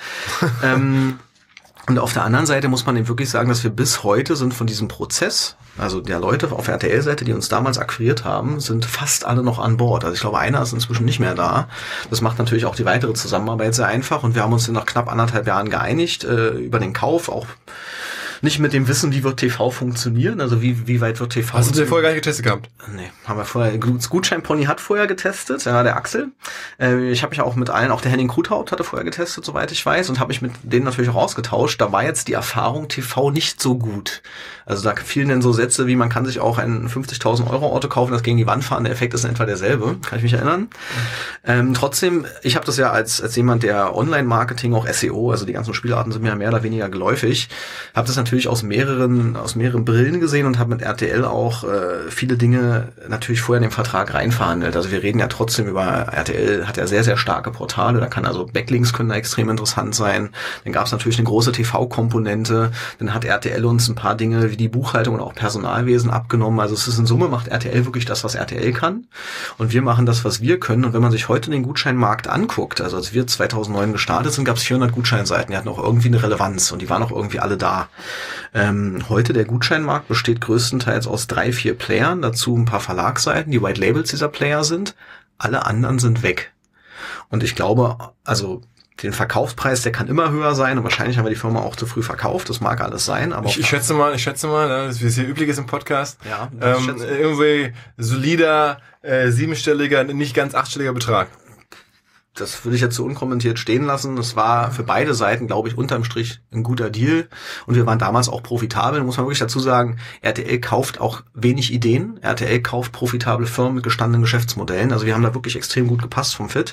Und auf der anderen Seite muss man eben wirklich sagen, dass wir bis heute sind von diesem Prozess, also der Leute auf RTL-Seite, die uns damals akquiriert haben, sind fast alle noch an Bord. Also ich glaube, einer ist inzwischen nicht mehr da. Das macht natürlich auch die weitere Zusammenarbeit sehr einfach, und wir haben uns nach knapp 1,5 Jahren geeinigt über den Kauf, auch nicht mit dem Wissen, wie wird TV funktionieren, also wie weit wird TV. Hast du vorher gar nicht getestet gehabt? Nee, haben wir vorher. Das Gutscheinpony hat vorher getestet, ja, der Axel. Ich habe mich auch mit allen, auch der Henning Kruthaut hatte vorher getestet, soweit ich weiß, und habe mich mit denen natürlich auch ausgetauscht. Da war jetzt die Erfahrung TV nicht so gut. Also da fielen dann so Sätze wie, man kann sich auch ein 50.000 € Auto kaufen, das gegen die Wand fahren, der Effekt ist in etwa derselbe, kann ich mich erinnern. Trotzdem, ich habe das ja als jemand, der Online-Marketing, auch SEO, also die ganzen Spielarten sind mir mehr oder weniger geläufig, habe das natürlich aus mehreren Brillen gesehen und habe mit RTL auch viele Dinge natürlich vorher in den Vertrag reinverhandelt. Also wir reden ja trotzdem über, RTL hat ja sehr, sehr starke Portale, da kann also Backlinks können da extrem interessant sein. Dann gab es natürlich eine große TV-Komponente, dann hat RTL uns ein paar Dinge wie die Buchhaltung und auch Personalwesen abgenommen. Also es ist in Summe, macht RTL wirklich das, was RTL kann, und wir machen das, was wir können. Und wenn man sich heute den Gutscheinmarkt anguckt, also als wir 2009 gestartet sind, gab es 400 Gutscheinseiten, die hatten auch irgendwie eine Relevanz und die waren auch irgendwie alle da. Heute der Gutscheinmarkt besteht größtenteils aus 3-4 Playern, dazu ein paar Verlagsseiten, die White Labels dieser Player sind. Alle anderen sind weg. Und ich glaube, also den Verkaufspreis, der kann immer höher sein, und wahrscheinlich haben wir die Firma auch zu früh verkauft, das mag alles sein, aber ich schätze mal, wie es hier üblich ist im Podcast, ja, irgendwie solider, 7-stelliger, nicht ganz 8-stelliger Betrag. Das würde ich jetzt so unkommentiert stehen lassen. Das war für beide Seiten, glaube ich, unterm Strich ein guter Deal. Und wir waren damals auch profitabel. Muss man wirklich dazu sagen, RTL kauft auch wenig Ideen. RTL kauft profitable Firmen mit gestandenen Geschäftsmodellen. Also wir haben da wirklich extrem gut gepasst vom Fit.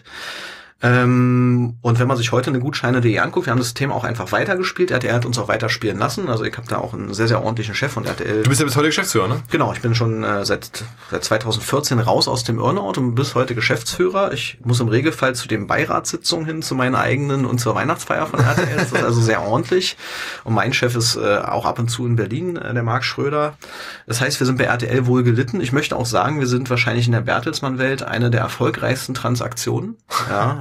Und wenn man sich heute eine Gutscheine.de anguckt, wir haben das Thema auch einfach weitergespielt. RTL hat uns auch weiterspielen lassen. Also ich habe da auch einen sehr, sehr ordentlichen Chef von RTL. Du bist ja bis heute Geschäftsführer, ne? Genau, ich bin schon seit 2014 raus aus dem Earnout und bis heute Geschäftsführer. Ich muss im Regelfall zu den Beiratssitzungen hin, zu meinen eigenen und zur Weihnachtsfeier von RTL. Das ist also sehr ordentlich. Und mein Chef ist auch ab und zu in Berlin, der Marc Schröder. Das heißt, wir sind bei RTL wohl gelitten. Ich möchte auch sagen, wir sind wahrscheinlich in der Bertelsmann-Welt eine der erfolgreichsten Transaktionen. Ja.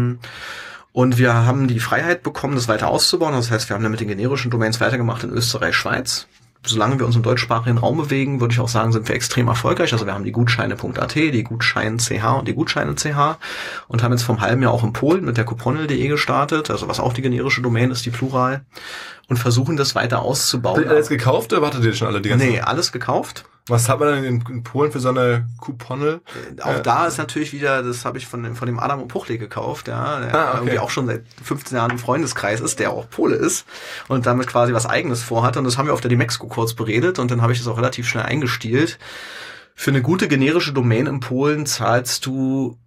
Und wir haben die Freiheit bekommen, das weiter auszubauen. Das heißt, wir haben dann mit den generischen Domains weitergemacht in Österreich, Schweiz. solange wir uns im deutschsprachigen Raum bewegen, würde ich auch sagen, sind wir extrem erfolgreich. Also wir haben die Gutscheine.at, die Gutschein.ch und die Gutscheine.ch und haben jetzt vom halben Jahr auch in Polen mit der Couponel.de gestartet, also was auch die generische Domain ist, die Plural, und versuchen das weiter auszubauen. Habt ihr alles gekauft oder wartet ihr schon alle die ganze Zeit? Nee, alles gekauft. Was hat man denn in Polen für so eine Couponel? Auch da ist natürlich wieder, das habe ich von dem Adam Puchle gekauft, ja, der irgendwie auch schon seit 15 Jahren im Freundeskreis ist, der auch Pole ist und damit quasi was Eigenes vorhat. Und das haben wir auf der Dimexco kurz beredet und dann habe ich das auch relativ schnell eingestielt. Für eine gute generische Domain in Polen zahlst du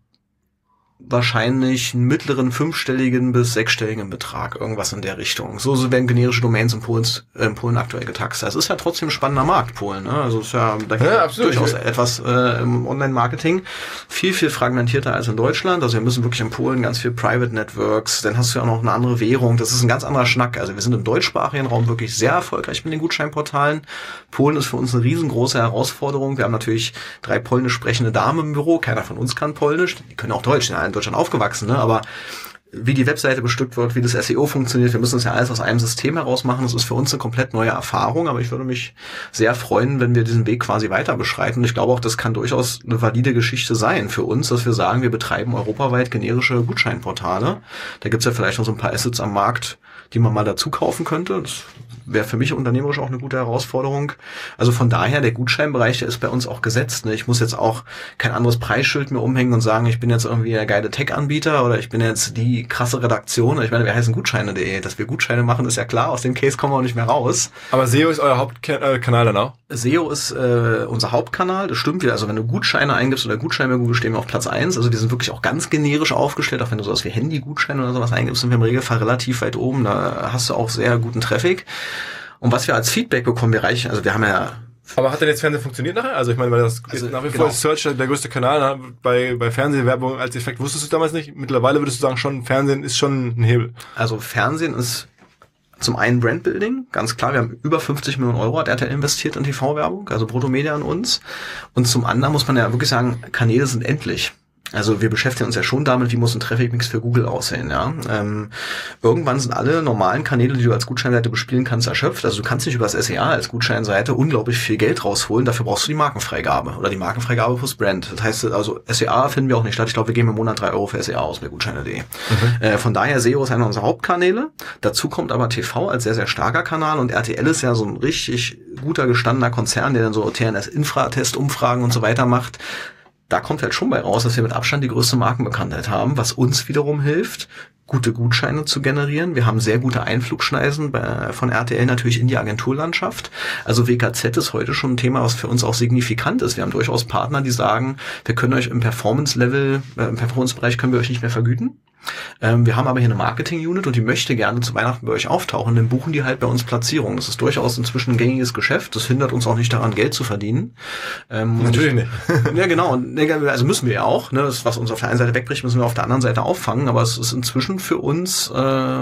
wahrscheinlich einen mittleren 5-stelligen bis 6-stelligen Betrag, irgendwas in der Richtung. So werden generische Domains in Polen aktuell getaxt. Es ist ja trotzdem ein spannender Markt, Polen. Ne? Also es ist ja, absolut durchaus etwas im Online-Marketing viel fragmentierter als in Deutschland. Also wir müssen wirklich in Polen ganz viel Private Networks, dann hast du ja auch noch eine andere Währung. Das ist ein ganz anderer Schnack. Also wir sind im deutschsprachigen Raum wirklich sehr erfolgreich mit den Gutscheinportalen. Polen ist für uns eine riesengroße Herausforderung. Wir haben natürlich 3 polnisch sprechende Damen im Büro. Keiner von uns kann Polnisch. Die können auch Deutsch. Ja, in Deutschland aufgewachsen, ne? Aber wie die Webseite bestückt wird, wie das SEO funktioniert, wir müssen das ja alles aus einem System heraus machen. Das ist für uns eine komplett neue Erfahrung, aber ich würde mich sehr freuen, wenn wir diesen Weg quasi weiter beschreiten. Und ich glaube auch, das kann durchaus eine valide Geschichte sein für uns, dass wir sagen, wir betreiben europaweit generische Gutscheinportale. Da gibt's ja vielleicht noch so ein paar Assets am Markt, die man mal dazu kaufen könnte. Das wäre für mich unternehmerisch auch eine gute Herausforderung. Also von daher, der Gutscheinbereich, der ist bei uns auch gesetzt. Ne? Ich muss jetzt auch kein anderes Preisschild mehr umhängen und sagen, ich bin jetzt irgendwie der geile Tech-Anbieter oder ich bin jetzt die krasse Redaktion. Ich meine, wir heißen Gutscheine.de. Dass wir Gutscheine machen, ist ja klar. Aus dem Case kommen wir auch nicht mehr raus. Aber SEO ist euer Hauptkanal dann auch? SEO ist unser Hauptkanal, das stimmt wieder. Also wenn du Gutscheine eingibst oder Gutscheine bei Google, stehen wir auf Platz 1. Also die sind wirklich auch ganz generisch aufgestellt. Auch wenn du sowas wie Handy-Gutscheine oder sowas eingibst, sind wir im Regelfall relativ weit oben. Da hast du auch sehr guten Traffic. Und was wir als Feedback bekommen, wir haben ja... Aber hat denn jetzt Fernsehen funktioniert nachher? Also ich meine, weil das ist nach wie vor Search der größte Kanal. Bei Fernsehwerbung als Effekt wusstest du damals nicht. Mittlerweile würdest du sagen, schon Fernsehen ist schon ein Hebel. Also Fernsehen ist zum einen Brandbuilding, ganz klar, wir haben über 50 Millionen Euro hat RTL investiert in TV-Werbung, also Bruttomedia an uns. Und zum anderen muss man ja wirklich sagen, Kanäle sind endlich. Also wir beschäftigen uns ja schon damit, wie muss ein Traffic-Mix für Google aussehen, ja. Irgendwann sind alle normalen Kanäle, die du als Gutscheinseite bespielen kannst, erschöpft. Also du kannst nicht über das SEA als Gutscheinseite unglaublich viel Geld rausholen. Dafür brauchst du die Markenfreigabe oder die Markenfreigabe plus Brand. Das heißt, also SEA finden wir auch nicht statt. Ich glaube, wir geben im Monat 3 Euro für SEA aus bei Gutscheine.de. Von daher, SEO ist einer unserer Hauptkanäle. Dazu kommt aber TV als sehr, sehr starker Kanal und RTL ist ja so ein richtig guter, gestandener Konzern, der dann so TNS-Infratest-Umfragen und so weiter macht. Da kommt halt schon bei raus, dass wir mit Abstand die größte Markenbekanntheit haben, was uns wiederum hilft, gute Gutscheine zu generieren. Wir haben sehr gute Einflugschneisen von RTL natürlich in die Agenturlandschaft. Also WKZ ist heute schon ein Thema, was für uns auch signifikant ist. Wir haben durchaus Partner, die sagen, wir können euch im Performance-Bereich können wir euch nicht mehr vergüten. Wir haben aber hier eine Marketing-Unit und die möchte gerne zu Weihnachten bei euch auftauchen, dann buchen die halt bei uns Platzierungen. Das ist durchaus inzwischen ein gängiges Geschäft, das hindert uns auch nicht daran, Geld zu verdienen. Natürlich nicht. Ja, genau. Also müssen wir ja auch. Ne? Das, was uns auf der einen Seite wegbricht, müssen wir auf der anderen Seite auffangen, aber es ist inzwischen für uns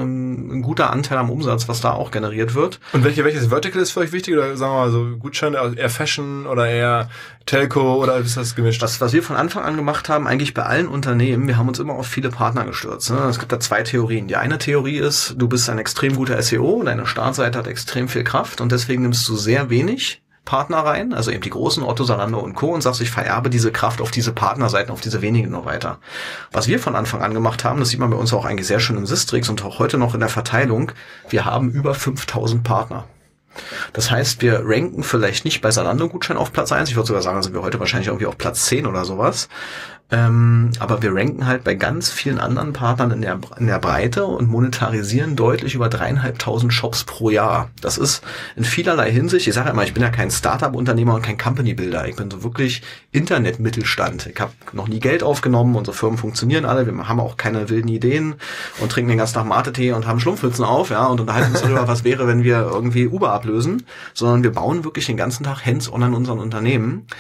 ein guter Anteil am Umsatz, was da auch generiert wird. Und welches Vertical ist für euch wichtig? Oder sagen wir mal so Gutscheine, also eher Fashion oder eher Telco oder ist das gemischt? Was wir von Anfang an gemacht haben, eigentlich bei allen Unternehmen, wir haben uns immer auf viele Partner gestürzt. Ne? Es gibt da 2 Theorien. Die eine Theorie ist, du bist ein extrem guter SEO, deine Startseite hat extrem viel Kraft und deswegen nimmst du sehr wenig Partner rein, also eben die großen Otto, Zalando und Co. und sagst, ich vererbe diese Kraft auf diese Partnerseiten, auf diese wenigen noch weiter. Was wir von Anfang an gemacht haben, das sieht man bei uns auch eigentlich sehr schön im Sistrix und auch heute noch in der Verteilung, wir haben über 5000 Partner. Das heißt, wir ranken vielleicht nicht bei Zalando-Gutschein auf Platz 1, ich würde sogar sagen, da sind wir heute wahrscheinlich irgendwie auf Platz 10 oder sowas. Aber wir ranken halt bei ganz vielen anderen Partnern in der Breite und monetarisieren deutlich über 3.500 Shops pro Jahr. Das ist in vielerlei Hinsicht, ich sage immer, ich bin ja kein Startup-Unternehmer und kein Company-Builder. Ich bin so wirklich Internet-Mittelstand. Ich habe noch nie Geld aufgenommen, unsere Firmen funktionieren alle, wir haben auch keine wilden Ideen und trinken den ganzen Tag Mate-Tee und haben Schlumpfmützen auf, ja, und unterhalten uns darüber, was wäre, wenn wir irgendwie Uber ablösen, sondern wir bauen wirklich den ganzen Tag hands-on an unseren Unternehmen.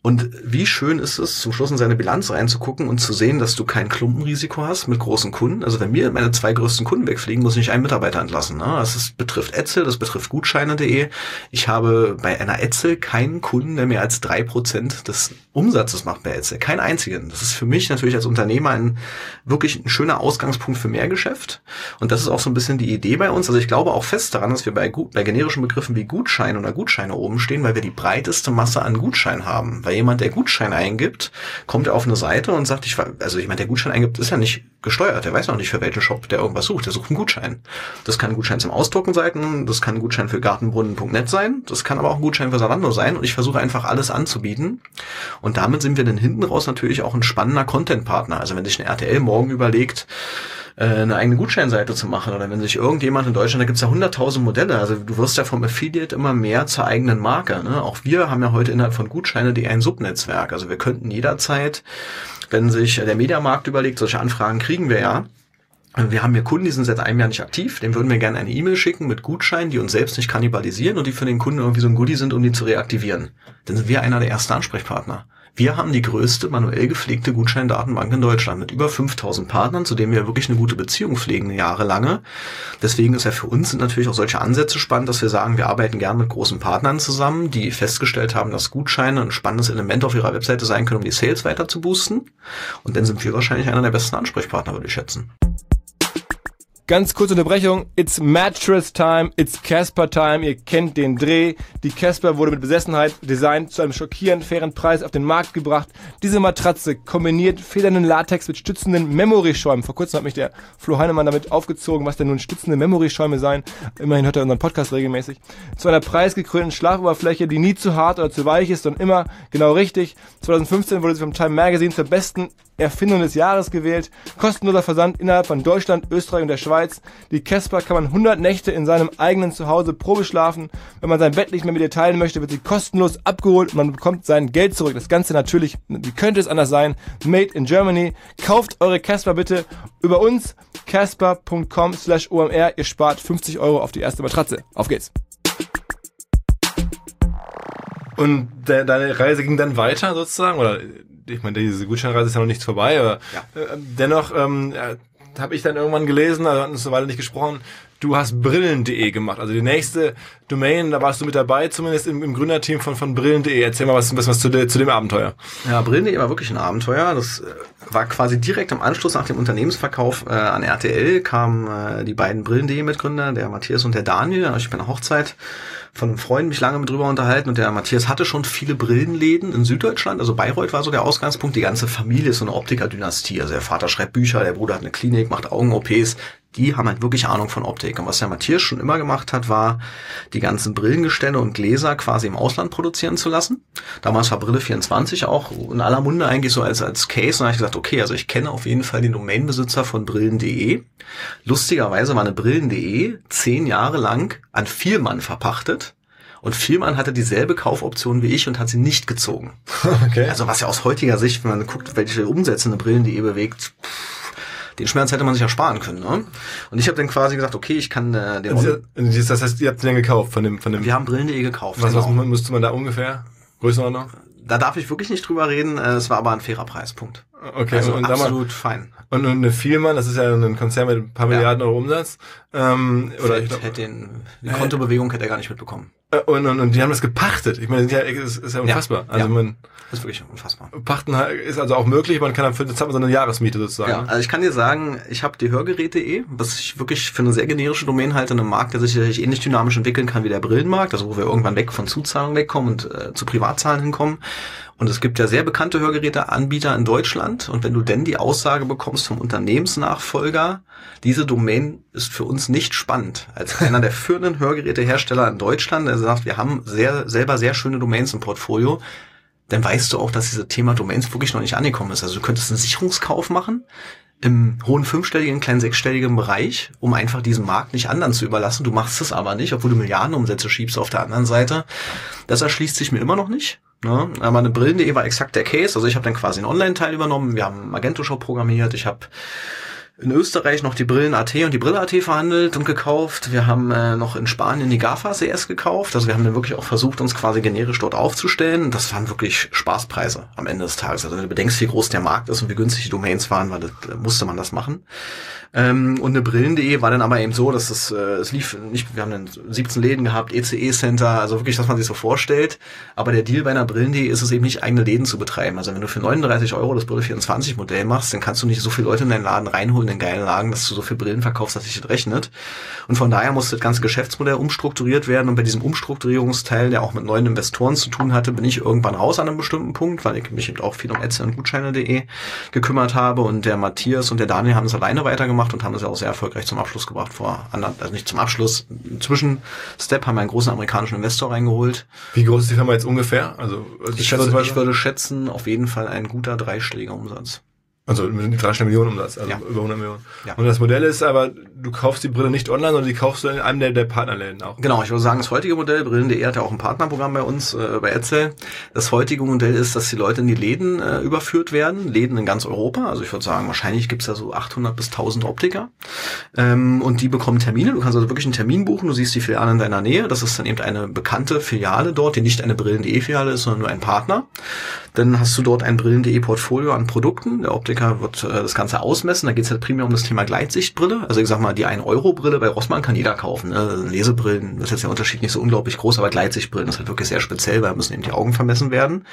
Und wie schön ist es, zum Schluss in seine Bilanz reinzugucken und zu sehen, dass du kein Klumpenrisiko hast mit großen Kunden. Also wenn mir meine 2 größten Kunden wegfliegen, muss ich nicht einen Mitarbeiter entlassen. Ne? Das betrifft Etzel, das betrifft Gutscheine.de. Ich habe bei einer Etzel keinen Kunden, der mehr als 3% des Umsatzes macht bei Etzel. Keinen einzigen. Das ist für mich natürlich als Unternehmer wirklich ein schöner Ausgangspunkt für mehr Geschäft. Und das ist auch so ein bisschen die Idee bei uns. Also ich glaube auch fest daran, dass wir bei generischen Begriffen wie Gutschein oder Gutscheine oben stehen, weil wir die breiteste Masse an Gutscheinen haben. Weil jemand, der Gutschein eingibt, kommt auf eine Seite und sagt, jemand, der Gutschein eingibt, ist ja nicht gesteuert. Der weiß noch nicht, für welchen Shop der irgendwas sucht. Der sucht einen Gutschein. Das kann ein Gutschein zum Ausdrucken sein, das kann ein Gutschein für gartenbrunnen.net sein, das kann aber auch ein Gutschein für Zalando sein und ich versuche einfach alles anzubieten. Und damit sind wir dann hinten raus natürlich auch ein spannender Content-Partner. Also wenn sich ein RTL morgen überlegt, eine eigene Gutscheinseite zu machen oder wenn sich irgendjemand in Deutschland, da gibt's ja 100.000 Modelle, also du wirst ja vom Affiliate immer mehr zur eigenen Marke. Ne? Auch wir haben ja heute innerhalb von Gutscheine.de ein Subnetzwerk. Also wir könnten jederzeit, wenn sich der Mediamarkt überlegt, solche Anfragen kriegen wir ja. Wir haben hier Kunden, die sind seit einem Jahr nicht aktiv, denen würden wir gerne eine E-Mail schicken mit Gutscheinen, die uns selbst nicht kannibalisieren und die für den Kunden irgendwie so ein Goodie sind, um die zu reaktivieren. Dann sind wir einer der ersten Ansprechpartner. Wir haben die größte manuell gepflegte Gutscheindatenbank in Deutschland mit über 5.000 Partnern, zu denen wir wirklich eine gute Beziehung pflegen, jahrelange. Deswegen ist ja für uns sind natürlich auch solche Ansätze spannend, dass wir sagen, wir arbeiten gern mit großen Partnern zusammen, die festgestellt haben, dass Gutscheine ein spannendes Element auf ihrer Webseite sein können, um die Sales weiter zu boosten. Und dann sind wir wahrscheinlich einer der besten Ansprechpartner, würde ich schätzen. Ganz kurze Unterbrechung. It's Mattress Time, it's Casper Time. Ihr kennt den Dreh. Die Casper wurde mit Besessenheit designt, zu einem schockierend fairen Preis auf den Markt gebracht. Diese Matratze kombiniert federnden Latex mit stützenden Memory-Schäumen. Vor kurzem hat mich der Flo Heinemann damit aufgezogen, was denn nun stützende Memory-Schäume seien. Immerhin hört er unseren Podcast regelmäßig. Zu einer preisgekrönten Schlafoberfläche, die nie zu hart oder zu weich ist, sondern immer genau richtig. 2015 wurde sie vom Time Magazine zur besten Erfindung des Jahres gewählt. Kostenloser Versand innerhalb von Deutschland, Österreich und der Schweiz. Die Casper kann man 100 Nächte in seinem eigenen Zuhause Probe schlafen. Wenn man sein Bett nicht mehr mit dir teilen möchte, wird sie kostenlos abgeholt und man bekommt sein Geld zurück. Das Ganze natürlich, wie könnte es anders sein, made in Germany. Kauft eure Casper bitte über uns, casper.com/omr. Ihr spart 50 € auf die erste Matratze. Auf geht's. Und deine Reise ging dann weiter sozusagen, oder ich meine, diese Gutscheinreise ist ja noch nicht vorbei, aber ja. Dennoch habe ich dann irgendwann gelesen, also hatten uns eine Weile nicht gesprochen, du hast Brillen.de gemacht, also die nächste Domain, da warst du mit dabei, zumindest im Gründerteam von Brillen.de. Erzähl mal was zu dem Abenteuer. Ja, Brillen.de war wirklich ein Abenteuer. Das war quasi direkt im Anschluss nach dem Unternehmensverkauf an RTL kamen die beiden Brillen.de Mitgründer, der Matthias und der Daniel. Ich bin bei einer Hochzeit von einem Freund mich lange mit drüber unterhalten und der Matthias hatte schon viele Brillenläden in Süddeutschland, also Bayreuth war so der Ausgangspunkt, die ganze Familie ist so eine Optikerdynastie, also der Vater schreibt Bücher, der Bruder hat eine Klinik, macht Augen-OPs, die haben halt wirklich Ahnung von Optik. Und was der Matthias schon immer gemacht hat, war, die ganzen Brillengestelle und Gläser quasi im Ausland produzieren zu lassen. Damals war Brille24 auch in aller Munde eigentlich so als Case. Und da habe ich gesagt, okay, also ich kenne auf jeden Fall den Domainbesitzer von Brillen.de. Lustigerweise war eine Brillen.de 10 Jahre lang an Vielmann verpachtet. Und Vielmann hatte dieselbe Kaufoption wie ich und hat sie nicht gezogen. Okay. Also was ja aus heutiger Sicht, wenn man guckt, welche Umsätze eine Brillen.de bewegt, den Schmerz hätte man sich ja sparen können, ne? Und ich habe dann quasi gesagt, okay, ich kann Das heißt, ihr habt den gekauft von dem. Wir haben Brillen.de gekauft. Was müsste man da ungefähr? Größenordnung? Da darf ich wirklich nicht drüber reden. Es war aber ein fairer Preispunkt. Okay, also und absolut fein. Und eine Vielmann, das ist ja ein Konzern mit ein paar Milliarden Euro Umsatz. Die Kontobewegung hätte er gar nicht mitbekommen. Und die haben das gepachtet. Ich meine, ist ja unfassbar. Ja, also das ist wirklich unfassbar. Pachten ist also auch möglich, man kann dafür, jetzt hat man so eine Jahresmiete sozusagen. Ja, also ich kann dir sagen, ich habe die Hörgeräte.de, was ich wirklich für eine sehr generische Domain halte, in einem Markt, der sich sicherlich ähnlich dynamisch entwickeln kann wie der Brillenmarkt, also wo wir irgendwann weg von Zuzahlung wegkommen und zu Privatzahlen hinkommen. Und es gibt ja sehr bekannte Hörgeräteanbieter in Deutschland. Und wenn du denn die Aussage bekommst vom Unternehmensnachfolger, diese Domain ist für uns nicht spannend. Als einer der führenden Hörgerätehersteller in Deutschland, der sagt, wir haben selber sehr schöne Domains im Portfolio, dann weißt du auch, dass dieses Thema Domains wirklich noch nicht angekommen ist. Also du könntest einen Sicherungskauf machen im hohen 5-stelligen, kleinen 6-stelligen Bereich, um einfach diesen Markt nicht anderen zu überlassen. Du machst es aber nicht, obwohl du Milliardenumsätze schiebst auf der anderen Seite. Das erschließt sich mir immer noch nicht. Ne? Aber eine Brillen.de war exakt der Case. Also ich habe dann quasi einen Online-Teil übernommen. Wir haben Magento Shop programmiert. Ich habe in Österreich noch die Brillen.at und die Brille.at verhandelt und gekauft. Wir haben noch in Spanien die GAFAs erst gekauft. Also wir haben dann wirklich auch versucht, uns quasi generisch dort aufzustellen. Das waren wirklich Spaßpreise am Ende des Tages. Also wenn du bedenkst, wie groß der Markt ist und wie günstig die Domains waren, musste man das machen. Und eine Brillen.de war dann aber eben so, dass es lief nicht, wir haben dann 17 Läden gehabt, ECE-Center, also wirklich, was man sich so vorstellt. Aber der Deal bei einer Brillen.de ist es eben nicht, eigene Läden zu betreiben. Also wenn du für 39 € das Brille24-Modell machst, dann kannst du nicht so viele Leute in deinen Laden reinholen, in geilen Lagen, dass du so viel Brillen verkaufst, dass sich das rechnet. Und von daher musste das ganze Geschäftsmodell umstrukturiert werden. Und bei diesem Umstrukturierungsteil, der auch mit neuen Investoren zu tun hatte, bin ich irgendwann raus an einem bestimmten Punkt, weil ich mich eben auch viel um Etsy und Gutscheine.de gekümmert habe. Und der Matthias und der Daniel haben es alleine weitergemacht und haben es ja auch sehr erfolgreich zum Abschluss gebracht also nicht zum Abschluss, Zwischenstep haben wir einen großen amerikanischen Investor reingeholt. Wie groß ist die Firma jetzt ungefähr? Also ich würde schätzen, auf jeden Fall ein guter dreistelliger Umsatz. Also mit 3 Millionen Umsatz, also ja. Über 100 Millionen. Ja. Und das Modell ist aber, du kaufst die Brille nicht online, sondern die kaufst du in einem der Partnerläden auch. Genau, ich würde sagen, das heutige Modell, Brillen.de hat ja auch ein Partnerprogramm bei uns, bei Edsel. Das heutige Modell ist, dass die Leute in die Läden überführt werden, Läden in ganz Europa. Also ich würde sagen, wahrscheinlich gibt's da so 800 bis 1000 Optiker. Und die bekommen Termine. Du kannst also wirklich einen Termin buchen, du siehst die Filiale in deiner Nähe. Das ist dann eben eine bekannte Filiale dort, die nicht eine Brillen.de Filiale ist, sondern nur ein Partner. Dann hast du dort ein Brillen.de Portfolio an Produkten. Der Optiker wird das Ganze ausmessen. Da geht es halt primär um das Thema Gleitsichtbrille. Also ich sag mal, die 1-Euro-Brille bei Rossmann kann jeder kaufen. Ne? Lesebrillen, das ist jetzt der Unterschied nicht so unglaublich groß, aber Gleitsichtbrillen ist halt wirklich sehr speziell, weil müssen eben die Augen vermessen werden.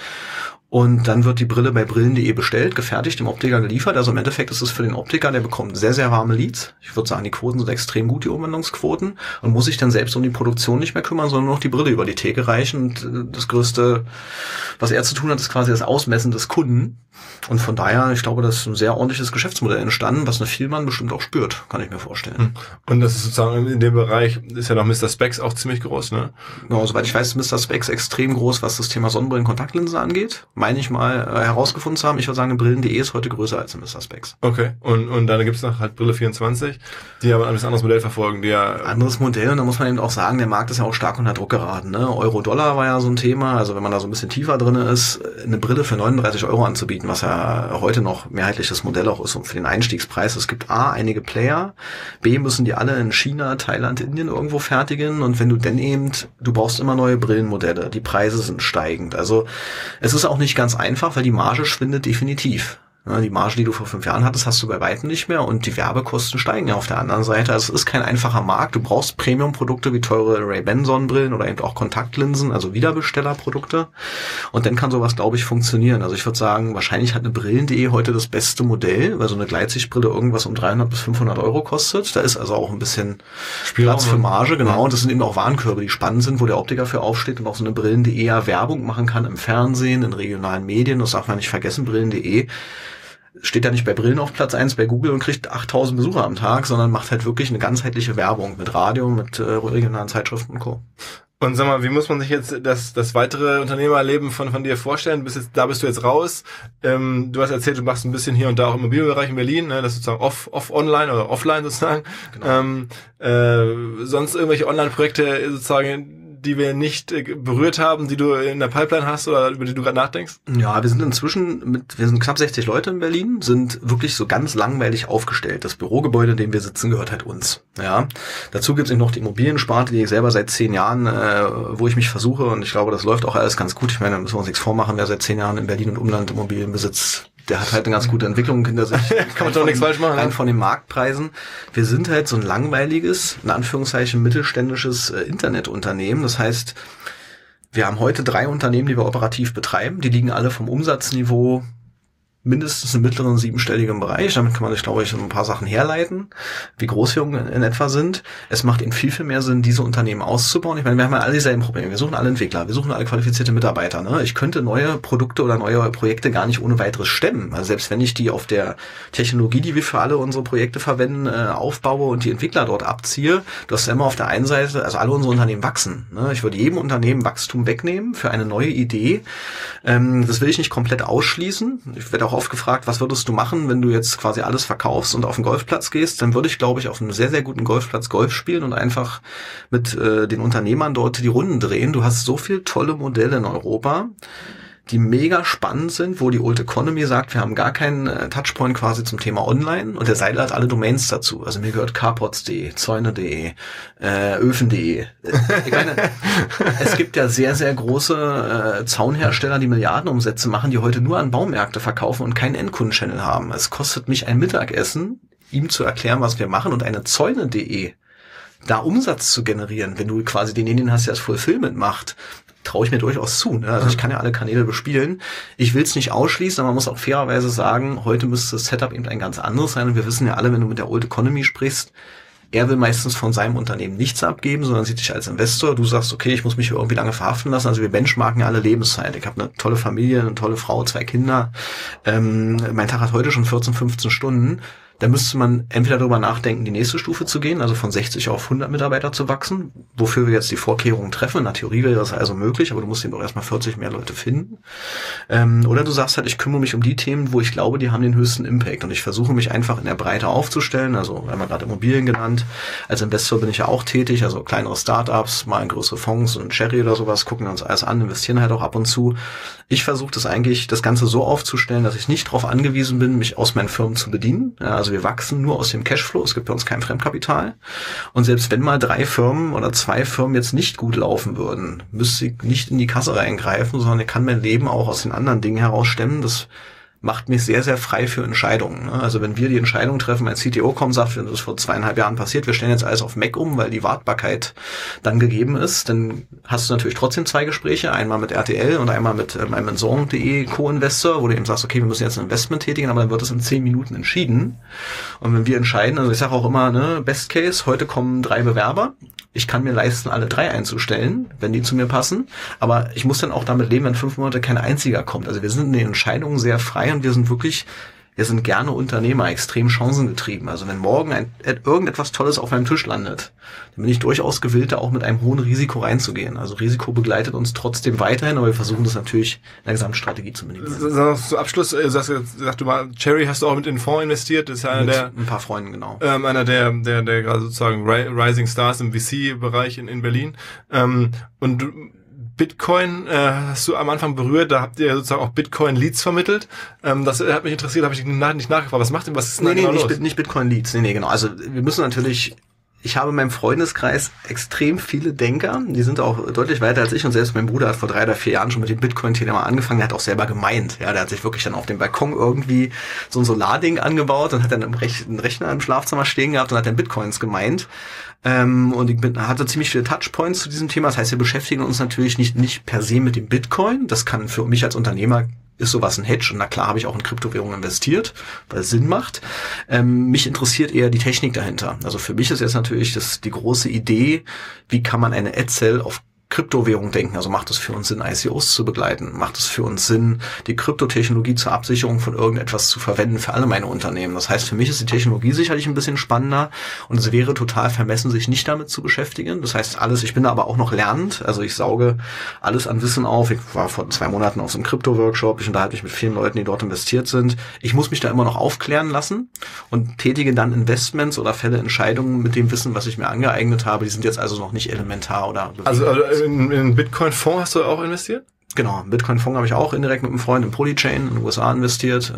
Und dann wird die Brille bei Brillen.de bestellt, gefertigt, dem Optiker geliefert. Also im Endeffekt ist es für den Optiker, der bekommt sehr, sehr warme Leads. Ich würde sagen, die Quoten sind extrem gut, die Umwandlungsquoten. Und muss sich dann selbst um die Produktion nicht mehr kümmern, sondern nur noch die Brille über die Theke reichen. Und das Größte, was er zu tun hat, ist quasi das Ausmessen des Kunden. Und von daher, ich glaube, das ist ein sehr ordentliches Geschäftsmodell entstanden, was eine Vielmann bestimmt auch spürt, kann ich mir vorstellen. Und das ist sozusagen in dem Bereich, ist ja noch Mr. Spex auch ziemlich groß, ne? Genau, soweit ich weiß, ist Mr. Spex extrem groß, was das Thema Sonnenbrillen-Kontaktlinsen angeht. Meine ich mal herausgefunden zu haben. Ich würde sagen, Brillen.de ist heute größer als Mr. Spex. Okay, und dann gibt's noch halt Brille24, die aber ein bisschen anderes Modell verfolgen, die ja... Anderes Modell, und da muss man eben auch sagen, der Markt ist ja auch stark unter Druck geraten, ne? Euro-Dollar war ja so ein Thema, also wenn man da so ein bisschen tiefer drin ist, eine Brille für 39 € anzubieten, was ja heute noch mehrheitlich das Modell auch ist und für den Einstiegspreis. Es gibt A, einige Player, B, müssen die alle in China, Thailand, Indien irgendwo fertigen, und wenn du denn eben, du brauchst immer neue Brillenmodelle, die Preise sind steigend. Also es ist auch nicht ganz einfach, weil die Marge schwindet definitiv. Die Marge, die du vor 5 Jahren hattest, hast du bei weitem nicht mehr, und die Werbekosten steigen ja auf der anderen Seite. Also es ist kein einfacher Markt. Du brauchst Premium-Produkte wie teure Ray-Ban-Sonnenbrillen oder eben auch Kontaktlinsen, also Wiederbestellerprodukte. Und dann kann sowas, glaube ich, funktionieren. Also ich würde sagen, wahrscheinlich hat eine Brillen.de heute das beste Modell, weil so eine Gleitsichtbrille irgendwas um 300 bis 500 € kostet. Da ist also auch ein bisschen Platz für Marge, genau. Und das sind eben auch Warenkörbe, die spannend sind, wo der Optiker für aufsteht und auch so eine Brillen.de ja Werbung machen kann im Fernsehen, in regionalen Medien. Das darf man nicht vergessen, Brillen.de steht ja nicht bei Brillen auf Platz 1 bei Google und kriegt 8000 Besucher am Tag, sondern macht halt wirklich eine ganzheitliche Werbung mit Radio, mit regionalen Zeitschriften und Co. Und sag mal, wie muss man sich jetzt das weitere Unternehmerleben von dir vorstellen? Da bist du jetzt raus. Du hast erzählt, du machst ein bisschen hier und da auch im Immobilienbereich in Berlin, ne? Das ist sozusagen online oder offline sozusagen. Genau. Sonst irgendwelche Online-Projekte sozusagen, die wir nicht berührt haben, die du in der Pipeline hast oder über die du gerade nachdenkst? Ja, wir sind inzwischen wir sind knapp 60 Leute in Berlin, sind wirklich so ganz langweilig aufgestellt. Das Bürogebäude, in dem wir sitzen, gehört halt uns. Ja. Dazu gibt es eben noch die Immobiliensparte, die ich selber seit 10 Jahren, wo ich mich versuche, und ich glaube, das läuft auch alles ganz gut. Ich meine, da müssen wir uns nichts vormachen, wer seit 10 Jahren in Berlin und Umland Immobilien besitzt, der hat halt eine ganz gute Entwicklung hinter sich. Kann man doch nichts falsch machen. Rein von den Marktpreisen. Wir sind halt so ein langweiliges, in Anführungszeichen mittelständisches Internetunternehmen. Das heißt, wir haben heute 3 Unternehmen, die wir operativ betreiben. Die liegen alle vom Umsatzniveau mindestens im mittleren 7-stelligen Bereich. Damit kann man sich, glaube ich, ein paar Sachen herleiten, wie groß wir in etwa sind. Es macht ihnen viel, viel mehr Sinn, diese Unternehmen auszubauen. Ich meine, wir haben ja alle dieselben Probleme. Wir suchen alle Entwickler, wir suchen alle qualifizierte Mitarbeiter. Ne? Ich könnte neue Produkte oder neue Projekte gar nicht ohne weiteres stemmen. Also selbst wenn ich die auf der Technologie, die wir für alle unsere Projekte verwenden, aufbaue und die Entwickler dort abziehe, du hast ja immer auf der einen Seite, also alle unsere Unternehmen wachsen. Ne? Ich würde jedem Unternehmen Wachstum wegnehmen für eine neue Idee. Das will ich nicht komplett ausschließen. Ich werde auch oft gefragt, was würdest du machen, wenn du jetzt quasi alles verkaufst und auf den Golfplatz gehst? Dann würde ich, glaube ich, auf einem sehr, sehr guten Golfplatz Golf spielen und einfach mit den Unternehmern dort die Runden drehen. Du hast so viele tolle Modelle in Europa, die mega spannend sind, wo die Old Economy sagt, wir haben gar keinen Touchpoint quasi zum Thema Online und der Seidel hat alle Domains dazu. Also mir gehört carports.de, zäune.de, öfen.de. Ich meine, es gibt ja sehr, sehr große Zaunhersteller, die Milliardenumsätze machen, die heute nur an Baumärkte verkaufen und keinen Endkundenchannel haben. Es kostet mich ein Mittagessen, ihm zu erklären, was wir machen und eine zäune.de da Umsatz zu generieren, wenn du quasi denjenigen hast, der das Fulfillment macht, traue ich mir durchaus zu. Ne? Also ich kann ja alle Kanäle bespielen. Ich will es nicht ausschließen, aber man muss auch fairerweise sagen, heute müsste das Setup eben ein ganz anderes sein. Und wir wissen ja alle, wenn du mit der Old Economy sprichst, er will meistens von seinem Unternehmen nichts abgeben, sondern sieht dich als Investor. Du sagst, okay, ich muss mich irgendwie lange verhaften lassen. Also wir benchmarken ja alle Lebenszeit. Ich habe eine tolle Familie, eine tolle Frau, 2 Kinder. Mein Tag hat heute schon 14, 15 Stunden. Da müsste man entweder darüber nachdenken, die nächste Stufe zu gehen, also von 60 auf 100 Mitarbeiter zu wachsen, wofür wir jetzt die Vorkehrungen treffen. In der Theorie wäre das also möglich, aber du musst eben auch erstmal 40 mehr Leute finden. Oder du sagst halt, ich kümmere mich um die Themen, wo ich glaube, die haben den höchsten Impact. Und ich versuche mich einfach in der Breite aufzustellen. Also, haben wir gerade Immobilien genannt. Als Investor bin ich ja auch tätig, also kleinere Startups, mal in größere Fonds und Cherry oder sowas, gucken wir uns alles an, investieren halt auch ab und zu. Ich versuche das Ganze so aufzustellen, dass ich nicht darauf angewiesen bin, mich aus meinen Firmen zu bedienen. Ja, also wir wachsen nur aus dem Cashflow, es gibt bei uns kein Fremdkapital. Und selbst wenn mal 3 Firmen oder 2 Firmen jetzt nicht gut laufen würden, müsste ich nicht in die Kasse reingreifen, sondern ich kann mein Leben auch aus den anderen Dingen herausstemmen. Das macht mich sehr, sehr frei für Entscheidungen. Also wenn wir die Entscheidung treffen, mein CTO kommt, sagt, das ist vor 2,5 Jahren passiert, wir stellen jetzt alles auf Mac um, weil die Wartbarkeit dann gegeben ist, dann hast du natürlich trotzdem 2 Gespräche, einmal mit RTL und einmal mit meinem Song.de Co-Investor, wo du eben sagst, okay, wir müssen jetzt ein Investment tätigen, aber dann wird es in 10 Minuten entschieden. Und wenn wir entscheiden, also ich sage auch immer, ne, Best Case, heute kommen 3 Bewerber, ich kann mir leisten, alle 3 einzustellen, wenn die zu mir passen, aber ich muss dann auch damit leben, wenn 5 Monate kein einziger kommt. Also wir sind in den Entscheidungen sehr frei und wir sind gerne Unternehmer, extrem chancengetrieben. Also wenn morgen irgendetwas Tolles auf meinem Tisch landet, dann bin ich durchaus gewillt, da auch mit einem hohen Risiko reinzugehen. Also Risiko begleitet uns trotzdem weiterhin, aber wir versuchen das natürlich in der Gesamtstrategie zu minimieren. Zum Abschluss, sag du mal, Cherry hast du auch mit in den Fonds investiert, das ist ja einer der... ein paar Freunden, genau. Einer der gerade sozusagen Rising Stars im VC-Bereich in Berlin. Und Bitcoin hast du am Anfang berührt, da habt ihr sozusagen auch Bitcoin-Leads vermittelt. Das hat mich interessiert, habe ich nicht nachgefragt. Was ist denn da genau los? Nicht Bitcoin-Leads, nee, genau. Also wir müssen natürlich, ich habe in meinem Freundeskreis extrem viele Denker, die sind auch deutlich weiter als ich und selbst mein Bruder hat vor 3 oder 4 Jahren schon mit dem Bitcoin-Thema angefangen, der hat auch selber gemeint, ja, der hat sich wirklich dann auf dem Balkon irgendwie so ein Solarding angebaut und hat dann einen Rechner im Schlafzimmer stehen gehabt und hat dann Bitcoins gemeint. Und ich hatte ziemlich viele Touchpoints zu diesem Thema. Das heißt, wir beschäftigen uns natürlich nicht per se mit dem Bitcoin. Das kann für mich als Unternehmer, ist sowas ein Hedge. Und na klar habe ich auch in Kryptowährungen investiert, weil es Sinn macht. Mich interessiert eher die Technik dahinter. Also für mich ist jetzt natürlich die große Idee, wie kann man eine Adcell auf Kryptowährung denken. Also macht es für uns Sinn, ICOs zu begleiten? Macht es für uns Sinn, die Kryptotechnologie zur Absicherung von irgendetwas zu verwenden für alle meine Unternehmen? Das heißt, für mich ist die Technologie sicherlich ein bisschen spannender und es wäre total vermessen, sich nicht damit zu beschäftigen. Das heißt, ich bin da aber auch noch lernend. Also ich sauge alles an Wissen auf. Ich war vor 2 Monaten auf so einem Krypto-Workshop. Ich unterhalte mich mit vielen Leuten, die dort investiert sind. Ich muss mich da immer noch aufklären lassen und tätige dann Investments oder fälle Entscheidungen mit dem Wissen, was ich mir angeeignet habe. Die sind jetzt also noch nicht elementar oder... Also in Bitcoin-Fonds hast du auch investiert? Genau, im Bitcoin-Fonds habe ich auch indirekt mit einem Freund in Polychain in den USA investiert.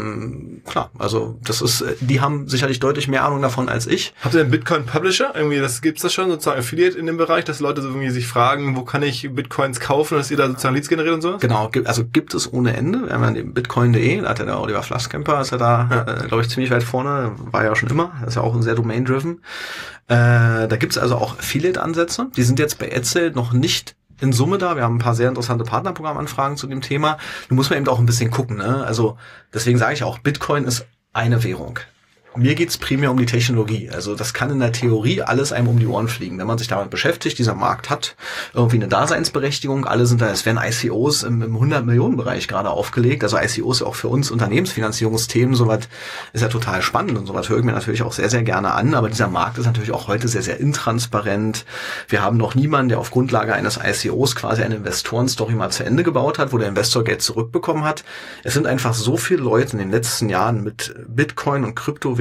Klar, also die haben sicherlich deutlich mehr Ahnung davon als ich. Habt ihr einen Bitcoin-Publisher? Irgendwie, gibt's das schon, sozusagen Affiliate in dem Bereich, dass Leute so irgendwie sich fragen, wo kann ich Bitcoins kaufen, dass ihr da sozusagen Leads generiert und sowas? Genau, gibt es ohne Ende. Wir haben ja den Bitcoin.de, da hat ja der Oliver Flasskemper, ist ja da, glaube ich, ziemlich weit vorne, war ja schon immer, ist ja auch sehr domain-driven. Da gibt's also auch Affiliate-Ansätze, die sind jetzt bei Adcell noch nicht in Summe da. Wir haben ein paar sehr interessante Partnerprogrammanfragen zu dem Thema. Da muss man eben auch ein bisschen gucken, ne? Also deswegen sage ich auch, Bitcoin ist eine Währung. Mir geht's primär um die Technologie. Also das kann in der Theorie alles einem um die Ohren fliegen. Wenn man sich damit beschäftigt, dieser Markt hat irgendwie eine Daseinsberechtigung. Alle sind da, es werden ICOs im 100-Millionen-Bereich gerade aufgelegt. Also ICOs auch für uns Unternehmensfinanzierungsthemen, sowas ist ja total spannend und sowas höre ich mir natürlich auch sehr, sehr gerne an. Aber dieser Markt ist natürlich auch heute sehr, sehr intransparent. Wir haben noch niemanden, der auf Grundlage eines ICOs quasi eine Investoren-Story mal zu Ende gebaut hat, wo der Investor Geld zurückbekommen hat. Es sind einfach so viele Leute in den letzten Jahren mit Bitcoin und Kryptowährungen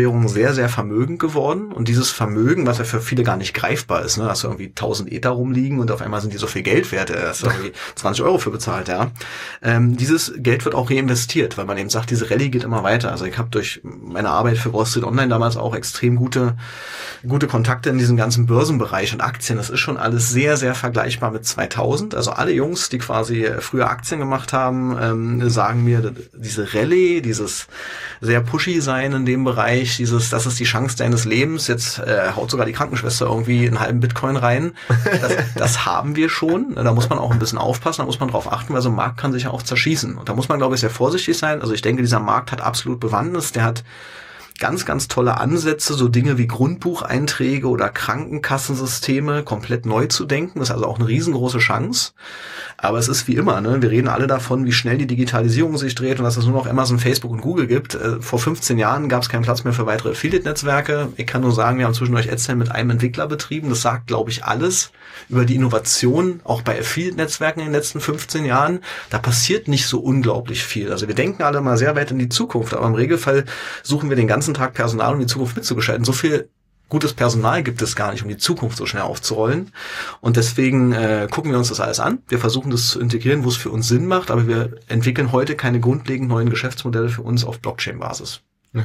Kryptowährungen sehr, sehr vermögend geworden. Und dieses Vermögen, was ja für viele gar nicht greifbar ist, ne, dass du irgendwie 1000 Ether rumliegen und auf einmal sind die so viel Geld wert, da hast du irgendwie 20 Euro für bezahlt, ja. Dieses Geld wird auch reinvestiert, weil man eben sagt, diese Rallye geht immer weiter. Also ich habe durch meine Arbeit für Wall Street Online damals auch extrem gute Kontakte in diesem ganzen Börsenbereich und Aktien. Das ist schon alles sehr, sehr vergleichbar mit 2000. Also alle Jungs, die quasi früher Aktien gemacht haben, sagen mir, diese Rallye, dieses sehr pushy sein in dem Bereich, das ist die Chance deines Lebens, jetzt haut sogar die Krankenschwester irgendwie einen halben Bitcoin rein. Das haben wir schon. Da muss man auch ein bisschen aufpassen, da muss man drauf achten, weil so ein Markt kann sich ja auch zerschießen. Und da muss man, glaube ich, sehr vorsichtig sein. Also ich denke, dieser Markt hat absolut Bewandtnis, der hat ganz, ganz tolle Ansätze, so Dinge wie Grundbucheinträge oder Krankenkassensysteme komplett neu zu denken. Das ist also auch eine riesengroße Chance. Aber es ist wie immer, ne? Wir reden alle davon, wie schnell die Digitalisierung sich dreht und dass es nur noch Amazon, Facebook und Google gibt. Vor 15 Jahren gab es keinen Platz mehr für weitere Affiliate-Netzwerke. Ich kann nur sagen, wir haben zwischendurch AdSense mit einem Entwickler betrieben. Das sagt, glaube ich, alles über die Innovation, auch bei Affiliate-Netzwerken in den letzten 15 Jahren. Da passiert nicht so unglaublich viel. Also wir denken alle mal sehr weit in die Zukunft, aber im Regelfall suchen wir den ganzen Tag Personal, um die Zukunft mitzugestalten. So viel gutes Personal gibt es gar nicht, um die Zukunft so schnell aufzurollen. Und deswegen gucken wir uns das alles an. Wir versuchen das zu integrieren, wo es für uns Sinn macht, aber wir entwickeln heute keine grundlegend neuen Geschäftsmodelle für uns auf Blockchain-Basis.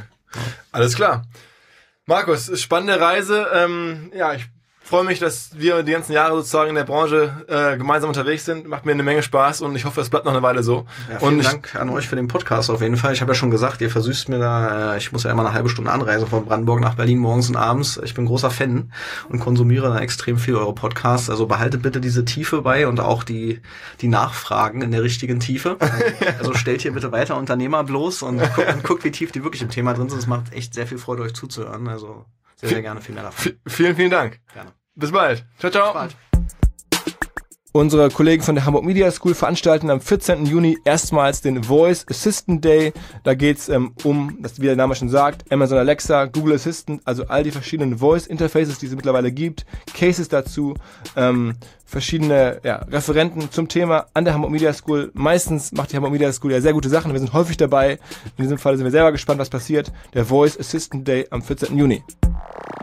Alles klar. Markus, spannende Reise. Ich freue mich, dass wir die ganzen Jahre sozusagen in der Branche gemeinsam unterwegs sind. Macht mir eine Menge Spaß und ich hoffe, es bleibt noch eine Weile so. Ja, vielen Dank an euch für den Podcast auf jeden Fall. Ich habe ja schon gesagt, ihr versüßt mir da, ich muss ja immer eine halbe Stunde anreisen von Brandenburg nach Berlin morgens und abends. Ich bin großer Fan und konsumiere da extrem viel eure Podcasts. Also behaltet bitte diese Tiefe bei und auch die Nachfragen in der richtigen Tiefe. Also stellt hier bitte weiter Unternehmer bloß und guckt, wie tief die wirklich im Thema drin sind. Es macht echt sehr viel Freude, euch zuzuhören. Also sehr, sehr gerne viel mehr davon. Vielen, vielen Dank. Gerne. Bis bald. Ciao, ciao. Bis bald. Unsere Kollegen von der Hamburg Media School veranstalten am 14. Juni erstmals den Voice Assistant Day. Da geht's das wie der Name schon sagt, Amazon Alexa, Google Assistant, also all die verschiedenen Voice Interfaces, die es mittlerweile gibt, Cases dazu, verschiedene Referenten zum Thema an der Hamburg Media School. Meistens macht die Hamburg Media School ja sehr gute Sachen. Wir sind häufig dabei. In diesem Fall sind wir selber gespannt, was passiert. Der Voice Assistant Day am 14. Juni.